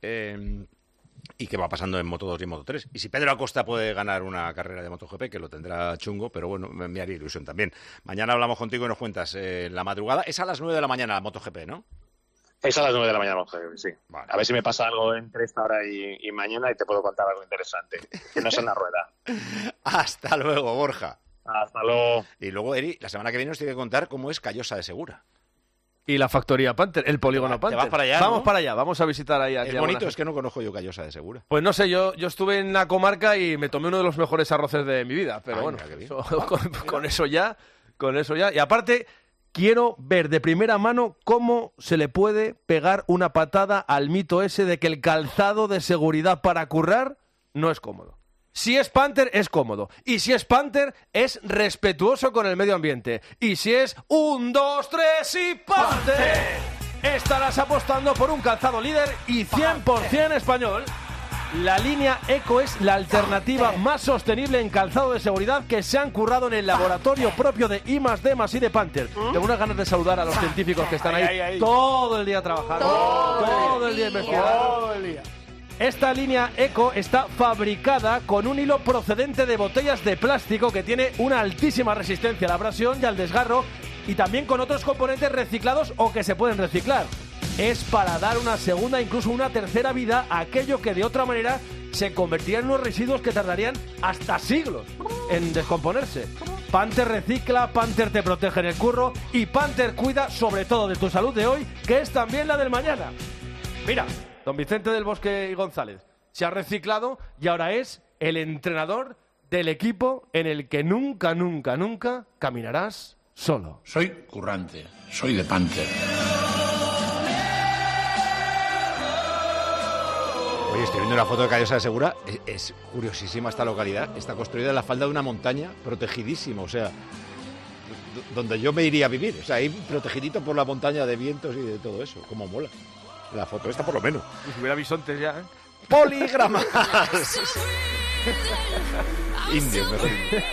eh, y qué va pasando en Moto dos y Moto tres. Y si Pedro Acosta puede ganar una carrera de MotoGP, que lo tendrá chungo, pero bueno, me, me haría ilusión también. Mañana hablamos contigo y nos cuentas eh, la madrugada. Es a las nueve de la mañana la MotoGP, ¿no? Es a las nueve de la mañana, MotoGP, sí. Vale. A ver si me pasa algo entre esta hora y, y mañana y te puedo contar algo interesante, que no es en la rueda. Hasta luego, Borja. Hasta luego. Y luego, Eri, la semana que viene nos tiene que contar cómo es Callosa de Segura. Y la factoría Panther, el polígono ¿Te Panther. vas para allá, Vamos ¿no? para allá, vamos a visitar ahí. Es bonito, es que no conozco yo Callosa de Segura. Pues no sé, yo, yo estuve en la comarca y me tomé uno de los mejores arroces de mi vida, pero Ay, bueno, mira, qué bien. eso, con, con eso ya, con eso ya. Y aparte, quiero ver de primera mano cómo se le puede pegar una patada al mito ese de que el calzado de seguridad para currar no es cómodo. Si es Panther, es cómodo. Y si es Panther, es respetuoso con el medio ambiente. Y si es un, dos, tres y Panther, estarás apostando por un calzado líder y cien por ciento español. La línea Eco es la alternativa más sostenible en calzado de seguridad que se han currado en el laboratorio propio de I más D más I de Panther. Tengo unas ganas de saludar a los científicos que están ahí, ahí, ahí. todo el día trabajando. Todo, todo el día investigando. Todo el día. Esta línea Eco está fabricada con un hilo procedente de botellas de plástico que tiene una altísima resistencia a la abrasión y al desgarro, y también con otros componentes reciclados o que se pueden reciclar. Es para dar una segunda, incluso una tercera vida a aquello que de otra manera se convertiría en unos residuos que tardarían hasta siglos en descomponerse. Panther recicla, Panther te protege en el curro y Panther cuida sobre todo de tu salud de hoy, que es también la del mañana. Mira, don Vicente del Bosque y González se ha reciclado y ahora es el entrenador del equipo en el que nunca, nunca, nunca caminarás solo. Soy currante, soy de Panther. Oye, estoy viendo una foto de Callosa de Segura. Es, es curiosísima esta localidad. Está construida en la falda de una montaña, protegidísimo. O sea, d- donde yo me iría a vivir. O sea, ahí protegidito por la montaña de vientos y de todo eso. Como mola. La foto esta por lo menos. Y si hubiera bisontes ya, ¿eh? ¡Poligramas! Indios, mejor.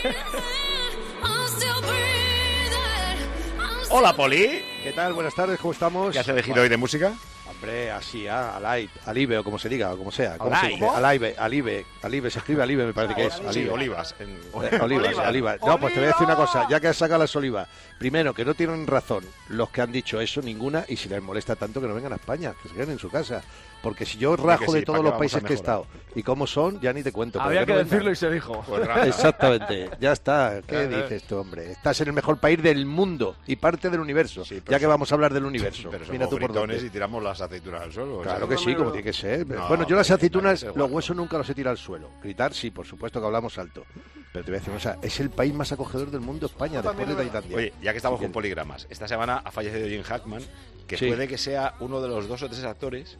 Hola, Poli. ¿Qué tal? Buenas tardes, ¿cómo estamos? ¿Qué has elegido hoy de música? Hombre, así, ah, alive, alive o como se diga, o como sea. ¿Cómo se Alive. dice? Alive, alive, alive, se escribe alive, me parece que es. Sí, Alive. olivas. En... Eh, olivas, olivas. No, pues te voy a decir una cosa, ya que has sacado las olivas. Primero, que no tienen razón los que han dicho eso, ninguna, y si les molesta tanto que no vengan a España, que se queden en su casa. Porque si yo rajo sí, de todos ¿para qué los vamos países a que he estado y cómo son, ya ni te cuento. pero Había ya que no vengan. decirlo y se dijo. Pues raja. Exactamente, ya está. ¿Qué Claro. dices tú, hombre? Estás en el mejor país del mundo y parte del universo, Sí, pero ya que son- vamos a hablar del universo. Pero Mira somos tú por gritones dónde. y tiramos las aceitunas al suelo. Claro o que sea, sí, como tiene que ser. No, bueno, yo las pero aceitunas, tiene que ser los igual. huesos nunca los he tirado al suelo. Gritar, sí, por supuesto que hablamos alto. Pero te voy a decir una cosa, es el país más acogedor del mundo, España, después de Tailandia. Oye, ya que estamos Sí, con poligramas, esta semana ha fallecido Jim Hackman, que Sí. puede que sea uno de los dos o tres actores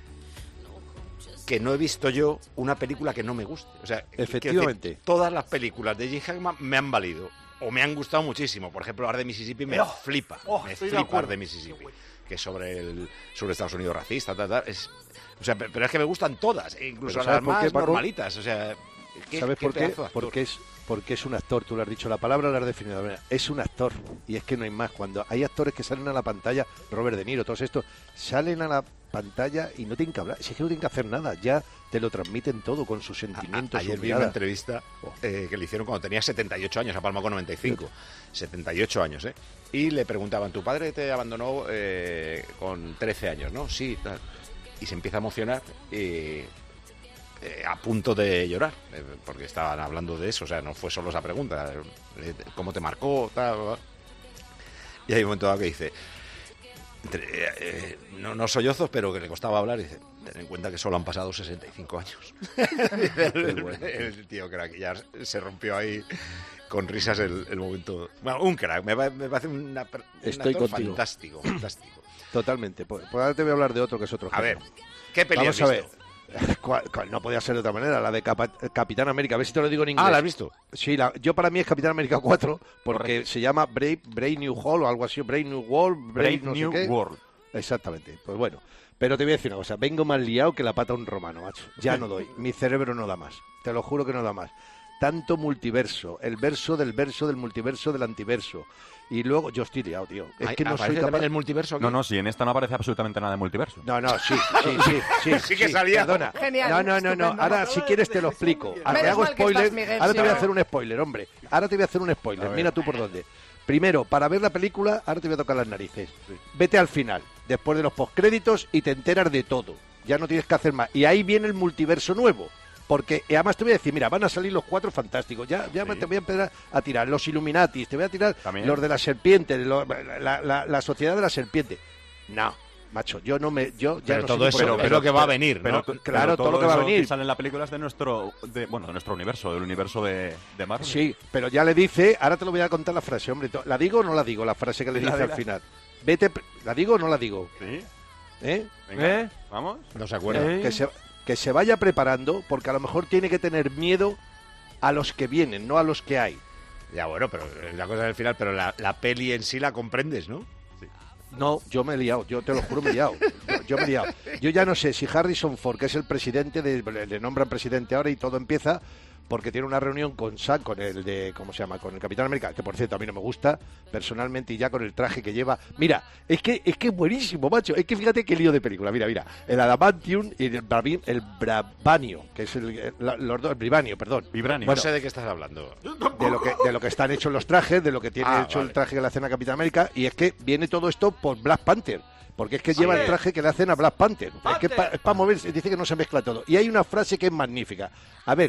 que no he visto yo una película que no me guste. O sea, quiero Efectivamente. decir, todas las películas de Jim Hackman me han valido o me han gustado muchísimo. Por ejemplo, Ar de Mississippi me Oh, flipa, oh, me estoy de flipa Ar acuerdo. de Mississippi, que es sobre el sobre Estados Unidos racista, tal, tal. Es, o sea, pero es que me gustan todas, e incluso Pero ¿sabes las por más qué, Paco? normalitas. O sea, ¿qué- ¿Sabes qué por qué? pedazo de actor? Porque es, porque es un actor, tú lo has dicho, la palabra la has definido. Mira, es un actor, y es que no hay más. Cuando hay actores que salen a la pantalla, Robert De Niro, todos estos, salen a la pantalla y no tienen que hablar, si es que no tienen que hacer nada, ya te lo transmiten todo con sus sentimientos, Ayer su vi una mirada. entrevista eh, que le hicieron cuando tenía setenta y ocho años, a Palma con noventa y cinco. setenta y ocho años, ¿eh? Y le preguntaban, ¿tu padre te abandonó eh, con trece años, no? Sí, tal. Y se empieza a emocionar y... eh, a punto de llorar, eh, porque estaban hablando de eso, o sea, no fue solo esa pregunta, eh, cómo te marcó, tal, tal. Y hay un momento dado que dice, entre- eh, eh, no, no sollozos, pero que le costaba hablar, y dice, ten en cuenta que solo han pasado sesenta y cinco años. Dice el, bueno. el tío crack, ya se rompió ahí con risas el, el momento. Bueno, un crack, me, va- me parece una, per- un Estoy actor contigo. fantástico, fantástico. Totalmente. Pues, pues ahora te voy a hablar de otro que es otro A genio. ver, ¿qué peli Vamos has a visto? ver. ¿Cuál- cuál? No podía ser de otra manera, la de Capa- Capitán América. A ver si te lo digo en inglés. Ah, ¿la has visto? Sí, la- yo para mí es Capitán América cuatro, porque se llama Brave, Brave New Hall o algo así, Brave New World, Brave, Brave no New sé qué. World. Exactamente, pues bueno. Pero te voy a decir una cosa, vengo más liado que la pata de un romano, macho. Ya no doy, mi cerebro no da más, te lo juro que no da más. Tanto multiverso, el verso del verso del multiverso del antiverso. Y luego, yo estoy liado, tío. Es Ay, que no soy ¿aparece capaz... también el multiverso? No, no, sí, en esta no aparece absolutamente nada de multiverso. No, no, sí, sí, sí, sí. Sí que salía. Perdona. Genial. No, no, no, no. Estupendo. Ahora, si quieres, te lo explico. Ahora te Menos hago mal que spoiler. estás, Miguel, Ahora sí, te voy a ¿no? hacer un spoiler, hombre. Ahora te voy a hacer un A spoiler. ver. Mira tú por dónde. Primero, para ver la película, ahora te voy a tocar las narices. Vete al final, después de los postcréditos, y te enteras de todo. Ya no tienes que hacer más. Y ahí viene el multiverso nuevo. Porque y además te voy a decir, mira, van a salir los cuatro fantásticos. Ya, ya te voy a empezar a tirar los Illuminatis, te voy a tirar También. los de la serpiente, lo- la, la- la sociedad de la serpiente. No, macho, yo no me. Yo ya Pero no todo sé ni eso por dónde. es lo que va a venir, Pero, ¿no? pero Claro, todo lo que va a eso venir. que sale en la película es de nuestro, de, bueno, de nuestro universo, del universo de, de Marvel. Sí, pero ya le dice, ahora te lo voy a contar la frase, hombre. ¿La digo o no la digo, la frase que le Dila, dice al dila. final? Vete, ¿la digo o no la digo? ¿Sí? ¿Eh? Venga, ¿Eh? ¿vamos? No se acuerda. ¿Eh? Que se, que se vaya preparando, porque a lo mejor tiene que tener miedo a los que vienen, no a los que hay. Ya, bueno, pero la cosa es el final, pero la, la peli en sí la comprendes, ¿no? No, yo me he liado, yo te lo juro, me he liado. Yo, yo me he liado. Yo ya no sé si Harrison Ford, que es el presidente, de, le, le nombran presidente ahora y todo empieza porque tiene una reunión con Sam, con el de, ¿cómo se llama? Con el Capitán América, que por cierto a mí no me gusta personalmente, y ya con el traje que lleva. Mira, es que es que es buenísimo, macho. Es que fíjate qué lío de película. Mira, mira, el Adamantium y el, Bravi- el Brabanio, que es el, el- los dos, el Vibranium, perdón. Vibranio. No sé de qué estás hablando. de lo que de lo que están hechos los trajes, de lo que tiene Ah, hecho vale. el traje que le hacen a Capitán América, y es que viene todo esto por Black Panther, porque es que lleva el traje que le hacen a Black Panther. Es que es para moverse, dice que no se mezcla todo. Y hay una frase que es magnífica. A ver,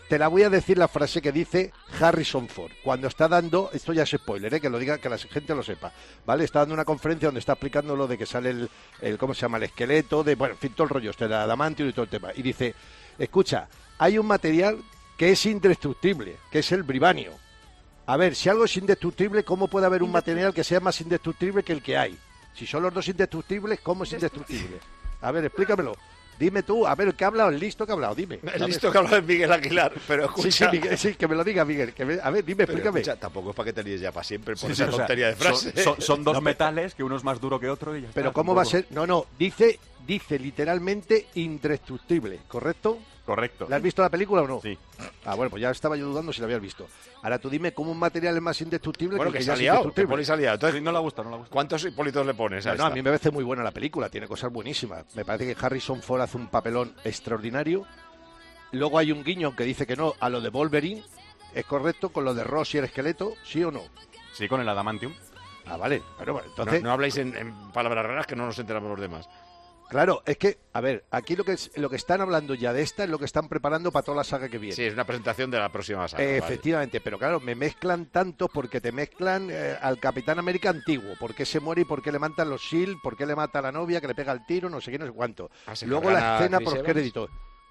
te la voy a decir la frase que dice Harrison Ford cuando está dando, esto ya es spoiler, ¿eh? Que lo diga, que la gente lo sepa, ¿vale? Está dando una conferencia donde está explicando lo de que sale el, el ¿cómo se llama? El esqueleto, de, bueno, en fin, todo el rollo, este, el adamantium y todo el tema. Y dice, escucha, hay un material que es indestructible, que es el bribanio. A ver, si algo es indestructible, ¿cómo puede haber un material que sea más indestructible que el que hay? Si son los dos indestructibles, ¿cómo es indestructible? A ver, explícamelo. Dime tú, a ver, ¿el que ha hablado? El listo que ha hablado, dime. El listo que ha hablado es Miguel Aguilar, pero escucha... Sí, sí, Miguel, sí, que me lo diga, Miguel. Que me, a ver, dime, pero explícame. Escucha, tampoco es para que te líes ya para siempre por Sí, esa sí, o sea, tontería de frase. Son, son, son dos no, metales, que uno es más duro que otro y ya Pero está, ¿cómo tampoco. va a ser? No, no, dice, dice literalmente indestructible, ¿correcto? Correcto. ¿La has visto la película o no? Sí. Ah, bueno, pues ya estaba yo dudando si la habías visto. Ahora tú dime cómo un material es más indestructible Bueno, que que el se que ha ya es liado, que indestructible. Poli se ha liado. Entonces, Sí, no le gusta, no le gusta. ¿cuántos hipólitos le pones a No, no, esta? a mí me parece muy buena la película, tiene cosas buenísimas. Me parece que Harrison Ford hace un papelón extraordinario. Luego hay un guiño que dice que no a lo de Wolverine, ¿es correcto? Con lo de Ross y el esqueleto, ¿sí o no? Sí, con el adamantium. Ah, vale. Bueno, bueno, entonces... No, no habléis en, en palabras raras que no nos enteramos los demás. Claro, es que, a ver, aquí lo que es, lo que están hablando ya de esta es lo que están preparando para toda la saga que viene. Sí, es una presentación de la próxima saga. Eh, vale. efectivamente, pero claro, me mezclan tanto porque te mezclan eh, al Capitán América antiguo, por qué se muere y por qué le matan los S H I E L D, por qué le mata a la novia, que le pega el tiro, no sé qué, no sé cuánto. Ah, ¿se Luego cargan la a escena Chris por Evans? crédito.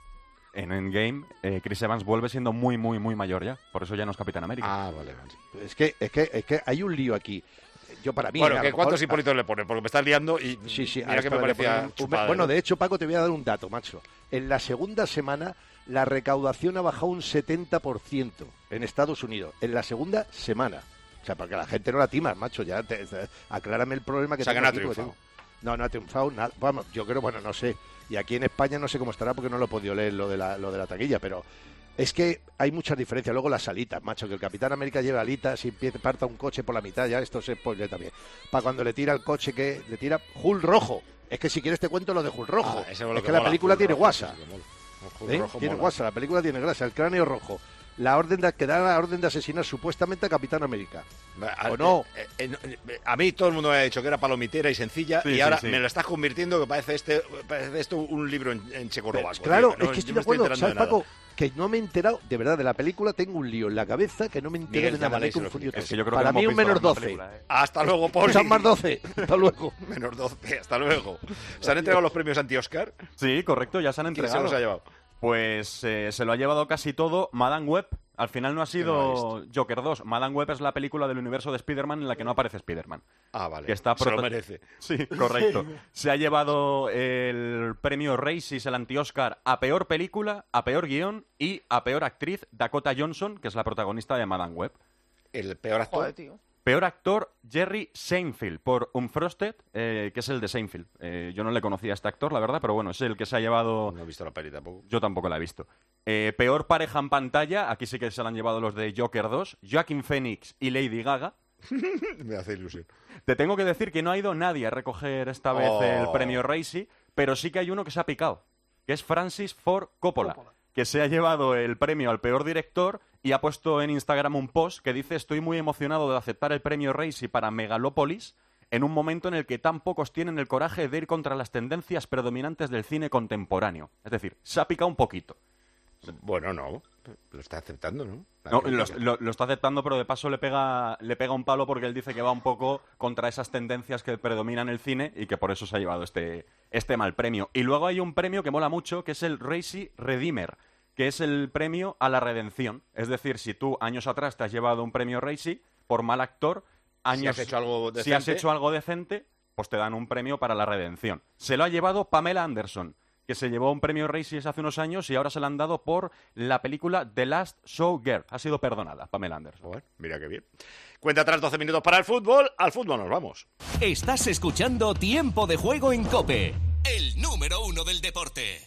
En Endgame, eh, Chris Evans vuelve siendo muy, muy, muy mayor ya. Por eso ya no es Capitán América. Ah, vale, vale. Es que, es que, es que hay un lío aquí. Yo para mí... Bueno, a que lo ¿cuántos mejor- hipólitos le pones? Porque me estás liando y Sí, sí, mira a que me esto le parecía ponen un- chupada, Bueno, ¿no? de hecho, Paco, te voy a dar un dato, macho. En la segunda semana, la recaudación ha bajado un setenta por ciento en Estados Unidos. En la segunda semana. O sea, para que la gente no la tima, macho. Ya te, te- aclárame el problema que O sea, que tengo no ha aquí, porque triunfado. tengo- No, no ha triunfado nada. Vamos, yo creo, bueno, no sé. Y aquí en España no sé cómo estará porque no lo he podido leer lo de la, lo de la taquilla, pero... Es que hay muchas diferencias. Luego las alitas, macho, que el Capitán América lleva alitas y empieza, parta un coche por la mitad, ya esto se spoiler también. Para cuando le tira el coche, que le tira Hulk rojo. Es que si quieres te cuento lo de Hulk rojo. Ah, eso es lo es que que la mola, película Hulk tiene rojo, guasa. sí, que mola. Hulk ¿Eh? rojo Tiene mola. guasa, la película tiene grasa, el cráneo rojo. La orden de, que da la orden de asesinar supuestamente a Capitán América. A, ¿O no? eh, eh, eh, a mí todo el mundo me ha dicho que era palomitera y sencilla Sí, y sí, ahora sí. me lo estás convirtiendo que parece este parece esto un libro en, en checoslovaco. Claro, tío. No, es que yo estoy me de acuerdo, enterando ¿sabes, de nada. Paco? Que no me he enterado, de verdad, de la película tengo un lío en la cabeza que no me entero Miguel, de nada, me he llámale y se lo confundido explica. todo. Es que yo creo Para que no mí hemos un visto la menos misma doce. película, ¿eh? Hasta luego, Poli. Son más doce. Hasta luego. Menos doce, hasta luego. ¿Se han entregado los premios anti-Oscar? Sí, correcto, ya se han ¿Quién entregado. se los ha llevado? Pues eh, se lo ha llevado casi todo Madame Web. Al final no ha no sido Joker dos. Madame Web es la película del universo de Spider-Man en la que no aparece Spider-Man. Ah, vale. Que está se lo prota- merece. Sí, correcto. Se ha llevado el premio Races, el anti-Oscar, a peor película, a peor guión y a peor actriz, Dakota Johnson, que es la protagonista de Madame Web. El peor actor. Joder, tío. Peor actor, Jerry Seinfeld, por Unfrosted, eh, que es el de Seinfeld. Eh, yo no le conocía a este actor, la verdad, pero bueno, es el que se ha llevado... No he visto la peli tampoco. Yo tampoco la he visto. Eh, peor pareja en pantalla, aquí sí que se la han llevado los de Joker dos, Joaquin Phoenix y Lady Gaga. Me hace ilusión. Te tengo que decir que no ha ido nadie a recoger esta vez Oh. el premio Racy, pero sí que hay uno que se ha picado, que es Francis Ford Coppola, que se ha llevado el premio al peor director y ha puesto en Instagram un post que dice: estoy muy emocionado de aceptar el premio Racy para Megalópolis en un momento en el que tan pocos tienen el coraje de ir contra las tendencias predominantes del cine contemporáneo. Es decir, se ha picado un poquito. Bueno, no. Lo está aceptando, ¿no? La No, crítica. lo, lo- lo está aceptando, pero de paso le pega, le pega un palo porque él dice que va un poco contra esas tendencias que predominan el cine y que por eso se ha llevado este, este mal premio. Y luego hay un premio que mola mucho, que es el Racy Redeemer, que es el premio a la redención. Es decir, si tú años atrás te has llevado un premio Racy por mal actor, años, Si has hecho algo si has decente. hecho algo decente, pues te dan un premio para la redención. Se lo ha llevado Pamela Anderson, que se llevó un premio Racy hace unos años y ahora se lo han dado por la película The Last Showgirl. Ha sido perdonada, Pamela Anderson. Joder, mira qué bien. Cuenta atrás doce minutos para el fútbol. Al fútbol nos vamos. Estás escuchando Tiempo de Juego en COPE, el número uno del deporte.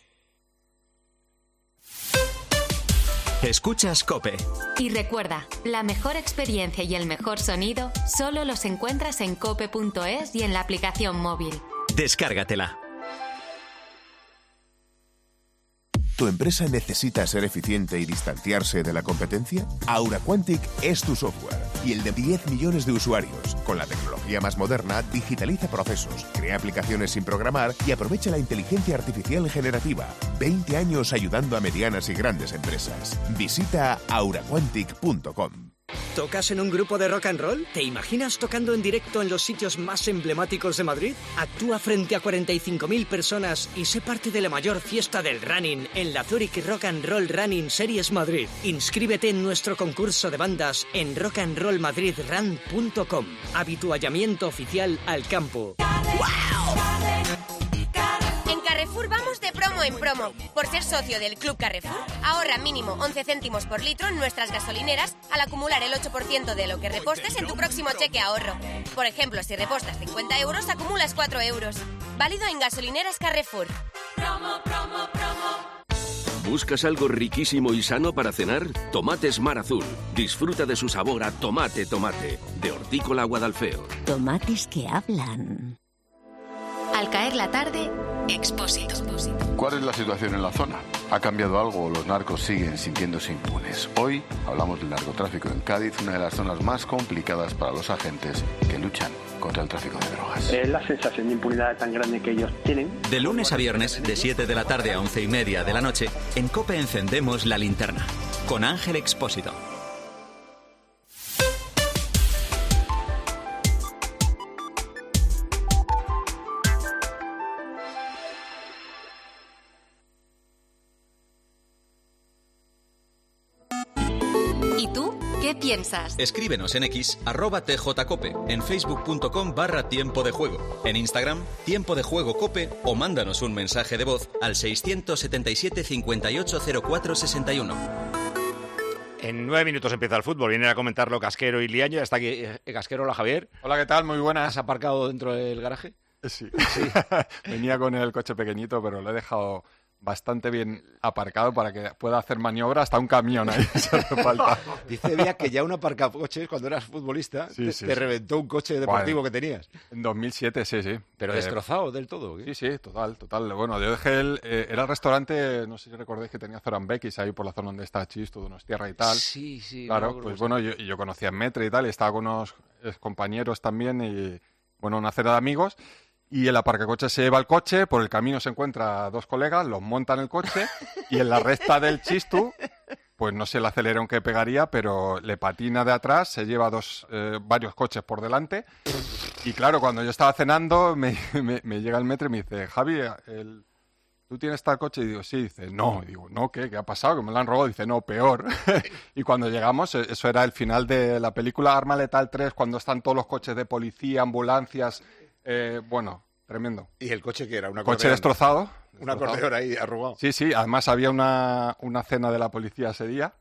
Escuchas COPE. Y recuerda, la mejor experiencia y el mejor sonido solo los encuentras en cope punto es y en la aplicación móvil. Descárgatela. ¿Tu empresa necesita ser eficiente y distanciarse de la competencia? Aura Quantic es tu software y el de diez millones de usuarios. Con la tecnología más moderna, digitaliza procesos, crea aplicaciones sin programar y aprovecha la inteligencia artificial generativa. veinte años ayudando a medianas y grandes empresas. Visita aura quantic punto com. ¿Tocas en un grupo de rock and roll? ¿Te imaginas tocando en directo en los sitios más emblemáticos de Madrid? Actúa frente a cuarenta y cinco mil personas y sé parte de la mayor fiesta del running en la Zurich Rock and Roll Running Series Madrid. Inscríbete en nuestro concurso de bandas en rock and roll madrid run punto com. Habituallamiento oficial al campo. En Carrefour vamos de promo en promo. Por ser socio del Club Carrefour, ahorra mínimo once céntimos por litro en nuestras gasolineras al acumular el ocho por ciento de lo que repostes en tu próximo cheque ahorro. Por ejemplo, si repostas cincuenta euros, acumulas cuatro euros. Válido en gasolineras Carrefour. Promo, promo, promo. ¿Buscas algo riquísimo y sano para cenar? Tomates Mar Azul. Disfruta de su sabor a tomate tomate. De Hortícola Guadalfeo. Tomates que hablan. Al caer la tarde, Expósito. ¿Cuál es la situación en la zona? ¿Ha cambiado algo o los narcos siguen sintiéndose impunes? Hoy hablamos del narcotráfico en Cádiz, una de las zonas más complicadas para los agentes que luchan contra el tráfico de drogas. Es la sensación de impunidad tan grande que ellos tienen. De lunes a viernes, de siete de la tarde a once y media de la noche, en COPE encendemos la linterna. Con Ángel Expósito. ¿Qué piensas? Escríbenos en X, arroba tjcope, en facebook.com barra tiempo de juego, en Instagram, tiempo de juego cope, o mándanos un mensaje de voz al seiscientos setenta y siete, cincuenta y ocho, cero cuatro sesenta y uno. En nueve minutos empieza el fútbol. Vienen a comentarlo Casquero y Liaño. Ya está aquí eh, Casquero. Hola, Javier. Hola, ¿qué tal? Muy buenas. ¿Has aparcado dentro del garaje? Sí. sí. Venía con el coche pequeñito, pero lo he dejado bastante bien aparcado para que pueda hacer maniobra hasta un camión ahí. Si hace falta. Dice Bea que ya un aparcacoches cuando eras futbolista sí, te, sí, te sí. reventó un coche deportivo bueno, que tenías. En dos mil siete, sí, sí. ¿Pero eh, destrozado del todo? ¿Qué? Sí, sí, total, total. Bueno, yo dejé el... Eh, era el restaurante, no sé si recordáis que tenía Zoranbequis ahí por la zona donde está Chis, todo unos tierra y tal. Sí, sí. Claro, no, pues no bueno, yo, yo conocía a Metre y tal, y estaba con unos compañeros también y, bueno, una cena de amigos. Y el aparcacoches se lleva el coche, por el camino se encuentra a dos colegas, los montan el coche y en la recta del Chistu, pues no sé el acelerón que pegaría, pero le patina de atrás, se lleva dos eh, varios coches por delante. Y claro, cuando yo estaba cenando, me, me, me llega el Metre y me dice, Javi, el, ¿tú tienes tal coche? Y digo, sí. Dice, no. Y digo, no, ¿qué? ¿Qué ha pasado? Que me lo han robado. Dice, no, peor. Y cuando llegamos, eso era el final de la película Arma Letal tres, cuando están todos los coches de policía, ambulancias... Eh, bueno, tremendo. ¿Y el coche qué era? ¿Un coche destrozado? Un acordeón ahí arrugado. Sí, sí. Además había una, una cena de la policía ese día.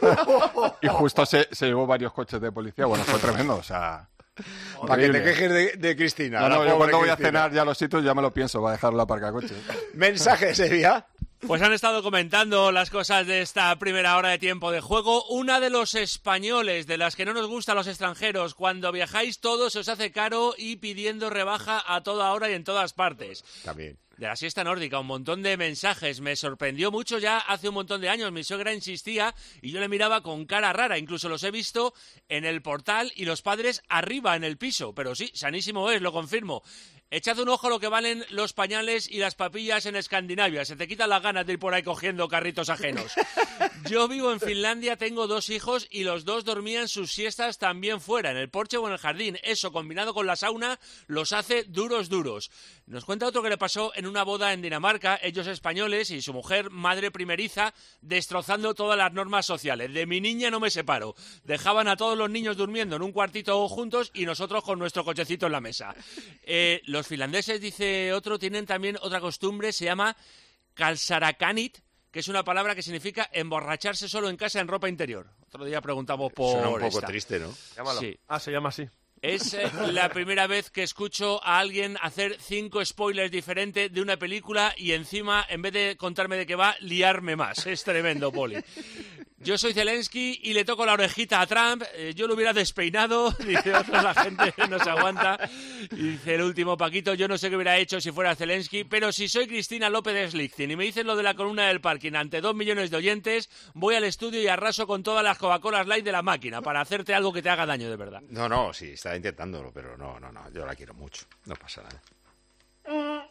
Y justo se, se llevó varios coches de policía. Bueno, fue tremendo, o sea... Para que te quejes de, de Cristina. No, no, yo cuando voy Cristina. a cenar ya a los sitios ya me lo pienso, va a dejarlo aparcar coche. Mensaje ese día. Pues han estado comentando las cosas de esta primera hora de tiempo de juego. Una de los españoles, de las que no nos gustan los extranjeros, cuando viajáis todo se os hace caro y pidiendo rebaja a toda hora y en todas partes. También. De la siesta nórdica, un montón de mensajes. Me sorprendió mucho ya hace un montón de años. Mi suegra insistía y yo le miraba con cara rara. Incluso los he visto en el portal y los padres arriba en el piso. Pero sí, sanísimo es, lo confirmo. Echad un ojo a lo que valen los pañales y las papillas en Escandinavia. Se te quitan las ganas de ir por ahí cogiendo carritos ajenos. Yo vivo en Finlandia, tengo dos hijos y los dos dormían sus siestas también fuera, en el porche o en el jardín. Eso, combinado con la sauna, los hace duros, duros. Nos cuenta otro que le pasó en una boda en Dinamarca, ellos españoles y su mujer, madre primeriza, destrozando todas las normas sociales. De mi niña no me separo. Dejaban a todos los niños durmiendo en un cuartito juntos y nosotros con nuestro cochecito en la mesa. Eh, los finlandeses, dice otro, tienen también otra costumbre, se llama kalsarakanit, que es una palabra que significa emborracharse solo en casa en ropa interior. Otro día preguntamos por Suena un poco esta. triste, ¿no? Llámalo. Sí. Ah, se llama así. Es eh, la primera vez que escucho a alguien hacer cinco spoilers diferentes de una película y encima, en vez de contarme de qué va, liarme más. Es tremendo, Poli. yo soy Zelensky y le toco la orejita a Trump, eh, yo lo hubiera despeinado, dice otro, la gente no se aguanta. Y dice el último Paquito, yo no sé qué hubiera hecho si fuera Zelensky, pero si soy Cristina López de Slichting y me dicen lo de la columna del parking ante dos millones de oyentes, voy al estudio y arraso con todas las Coca-Colas Light de la máquina para hacerte algo que te haga daño de verdad. No, no, sí, está intentándolo, pero no, no, no, yo la quiero mucho, no pasa nada.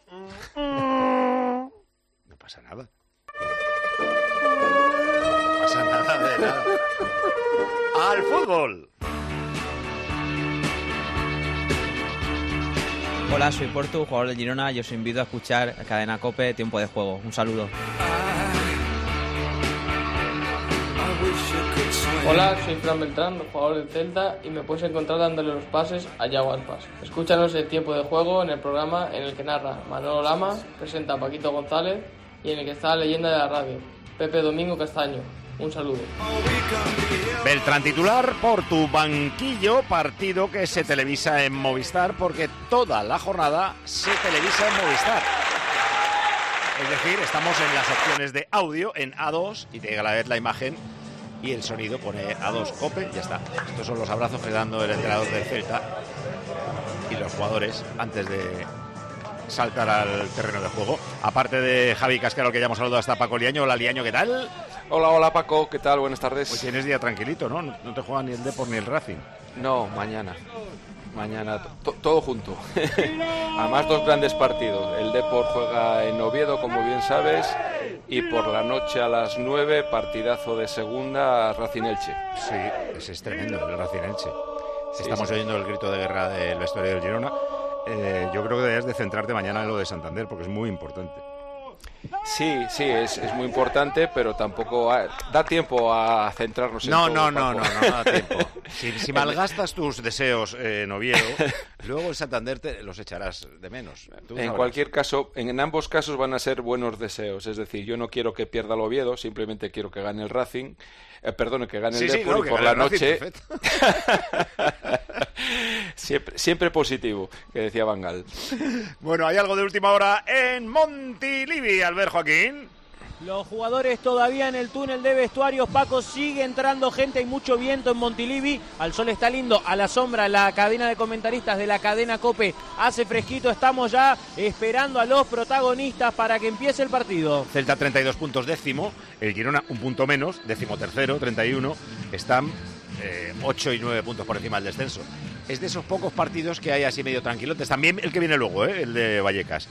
No pasa nada. No pasa nada de nada. ¡Al fútbol! Hola, soy Portu, jugador de Girona, y os invito a escuchar Cadena COPE, Tiempo de Juego. Un saludo. Hola, soy Fran Beltrán, jugador del Celta, y me puedes encontrar dándole los pases a Yago Aspas. Escúchanos en Tiempo de Juego en el programa en el que narra Manolo Lama, presenta Paquito González y en el que está la leyenda de la radio, Pepe Domingo Castaño. Un saludo. Beltrán titular por tu banquillo, partido que se televisa en Movistar porque toda la jornada se televisa en Movistar. Es decir, estamos en las opciones de audio en A dos y te llega a la vez la imagen y el sonido, pone A dos COPE, ya está. Estos son los abrazos que dando el entrenador del Celta y los jugadores antes de saltar al terreno de juego. Aparte de Javi Cascaro, que ya hemos saludado, hasta Paco Liaño. Hola, Liaño, ¿qué tal? Hola, hola Paco, ¿qué tal? Buenas tardes. Pues tienes día tranquilito, ¿no? No te juega ni el Depor ni el Racing. No, mañana. Mañana, to- todo junto. Además, dos grandes partidos. El Depor juega en Oviedo, como bien sabes, y por la noche a las nueve, partidazo de segunda, Racing-Elche. Sí, ese es tremendo, el Racing-Elche. Sí, Estamos sí. oyendo el grito de guerra del vestuario del Girona. Eh, yo creo que debes de centrarte mañana en lo de Santander, porque es muy importante. Sí, sí, es, es muy importante, pero tampoco ha- da tiempo a centrarnos en No, todo, no, no, no, Paco. no, no da tiempo. Si, si malgastas tus deseos en Oviedo, luego el Santander te los echarás de menos. Tú En sabrás. cualquier caso, en, en ambos casos van a ser buenos deseos. Es decir, yo no quiero que pierda el Oviedo, simplemente quiero que gane el Racing. Eh, perdón, que gane Sí, el sí, Depor no, y que por gane la el Racing, noche. perfecto. siempre, siempre positivo, que decía Bangal. Bueno, hay algo de última hora en Montilivi, Albert Joaquín. Los jugadores todavía en el túnel de vestuarios, Paco, sigue entrando gente, hay mucho viento en Montilivi, al sol está lindo, a la sombra la cadena de comentaristas de la cadena COPE hace fresquito, estamos ya esperando a los protagonistas para que empiece el partido. Celta treinta y dos puntos, décimo, el Girona un punto menos, décimo tercero, treinta y uno, están eh, ocho y nueve puntos por encima del descenso. Es de esos pocos partidos que hay así medio tranquilotes, también el que viene luego, ¿eh? El de Vallecas.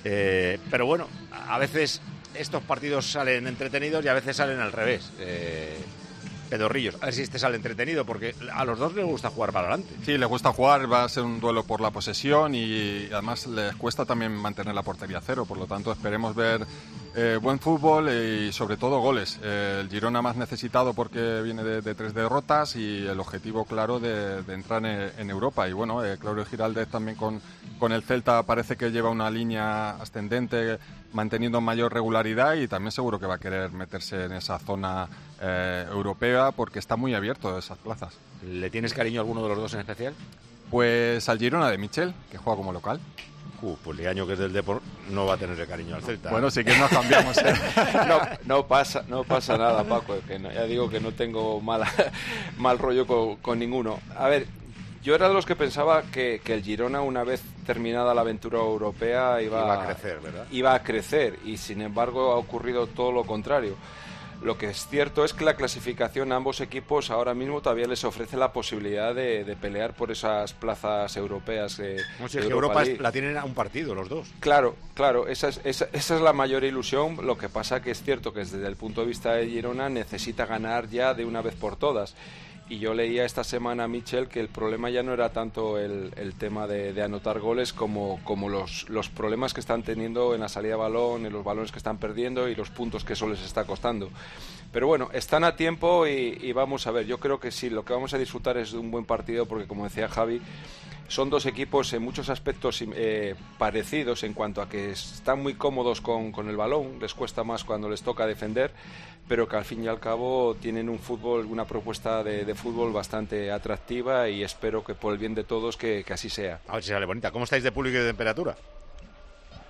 Eh, pero bueno, a veces estos partidos salen entretenidos y a veces salen al revés. Eh, pedorrillos. A ver si este sale entretenido, porque a los dos les gusta jugar para adelante. Sí, les gusta jugar, va a ser un duelo por la posesión y además les cuesta también mantener la portería a cero, por lo tanto esperemos ver eh, buen fútbol y sobre todo goles. Eh, el Girona más necesitado porque viene de, de tres derrotas y el objetivo claro de, de entrar en, en Europa. Y bueno, eh, Claudio Giraldez también con, con el Celta parece que lleva una línea ascendente, manteniendo mayor regularidad y también seguro que va a querer meterse en esa zona eh, europea porque está muy abierto de esas plazas. ¿Le tienes cariño a alguno de los dos en especial? Pues al Girona de Michel, que juega como local. Uh, pues Liaño, que es del Depor, no va a tener el cariño al Celta. Bueno, sí que nos cambiamos. ¿eh? No, no pasa, no pasa nada, Paco. Que no, ya digo que no tengo mala, mal rollo con, con ninguno. A ver, yo era de los que pensaba que, que el Girona, una vez terminada la aventura europea, iba, Iba a crecer, ¿verdad? Iba a crecer y, sin embargo, ha ocurrido todo lo contrario. Lo que es cierto es que la clasificación a ambos equipos ahora mismo todavía les ofrece la posibilidad de, de pelear por esas plazas europeas. Eh, No sé, de es que Europa League. la tienen a un partido los dos. Claro, claro, esa es, esa, esa es la mayor ilusión. Lo que pasa que es cierto que desde el punto de vista de Girona necesita ganar ya de una vez por todas. Y yo leía esta semana a Michel que el problema ya no era tanto el, el tema de, de anotar goles como, como los, los problemas que están teniendo en la salida de balón, en los balones que están perdiendo y los puntos que eso les está costando. Pero bueno, están a tiempo y, y vamos a ver. Yo creo que sí, lo que vamos a disfrutar es de un buen partido porque, como decía Javi, son dos equipos en muchos aspectos eh, parecidos en cuanto a que están muy cómodos con, con el balón, les cuesta más cuando les toca defender, pero que al fin y al cabo tienen un fútbol, una propuesta de, de fútbol bastante atractiva y espero que por el bien de todos que, que así sea. A ver si sale bonita. ¿Cómo estáis de público y de temperatura?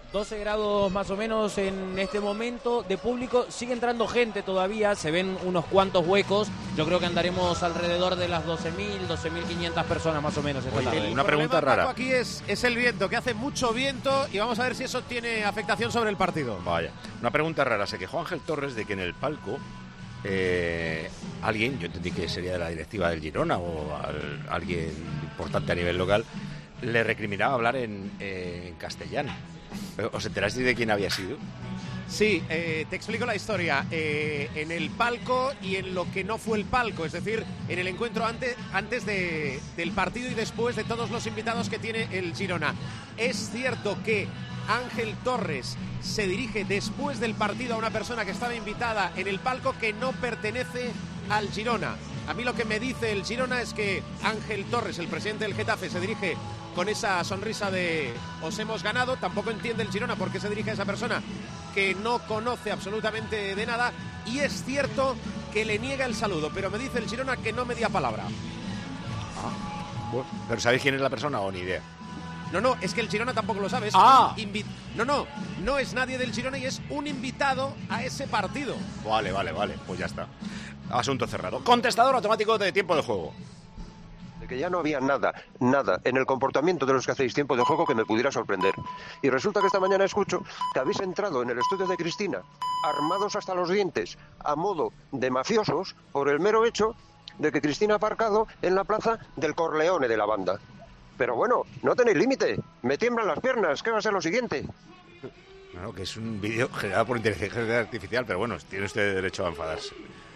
doce grados más o menos en este momento de público. Sigue entrando gente todavía, se ven unos cuantos huecos. Yo creo que andaremos alrededor de las doce mil, doce mil quinientas personas más o menos esta tarde. Una pregunta rara. Paco, aquí es, es el viento, que hace mucho viento y vamos a ver si eso tiene afectación sobre el partido. Vaya, una pregunta rara. Se quejó Ángel Torres de que en el palco eh, alguien, yo entendí que sería de la directiva del Girona o al, alguien importante a nivel local, le recriminaba hablar en, eh, en castellano. ¿Os enterasteis de quién había sido? Sí, eh, te explico la historia. Eh, en el palco y en lo que no fue el palco, es decir, en el encuentro antes, antes de, del partido y después de todos los invitados que tiene el Girona. Es cierto que Ángel Torres se dirige después del partido a una persona que estaba invitada en el palco que no pertenece al Girona. A mí lo que me dice el Girona es que Ángel Torres, el presidente del Getafe, se dirige con esa sonrisa de os hemos ganado. Tampoco entiende el Girona por qué se dirige a esa persona que no conoce absolutamente de nada. Y es cierto que le niega el saludo, pero me dice el Girona que no me dio palabra. Ah, bueno, ¿pero sabéis quién es la persona o ni idea? No, no, es que el Girona tampoco lo sabe. Es ah. invi- no, no, no es nadie del Girona y es un invitado a ese partido. Vale, vale, vale, pues ya está. Asunto cerrado. Contestador automático de tiempo de juego. De que ya no había nada, nada en el comportamiento de los que hacéis tiempo de juego que me pudiera sorprender. Y resulta que esta mañana escucho que habéis entrado en el estudio de Cristina armados hasta los dientes, a modo de mafiosos, por el mero hecho de que Cristina ha aparcado en la plaza del Corleone de la banda. Pero bueno, no tenéis límite. Me tiemblan las piernas. ¿Qué va a ser lo siguiente? No, que es un vídeo generado por inteligencia artificial, pero bueno, tiene usted derecho a enfadarse.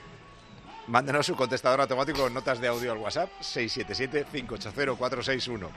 Mándenos su contestador automático con notas de audio al WhatsApp seis siete siete, cinco ocho cero, cuatro seis uno.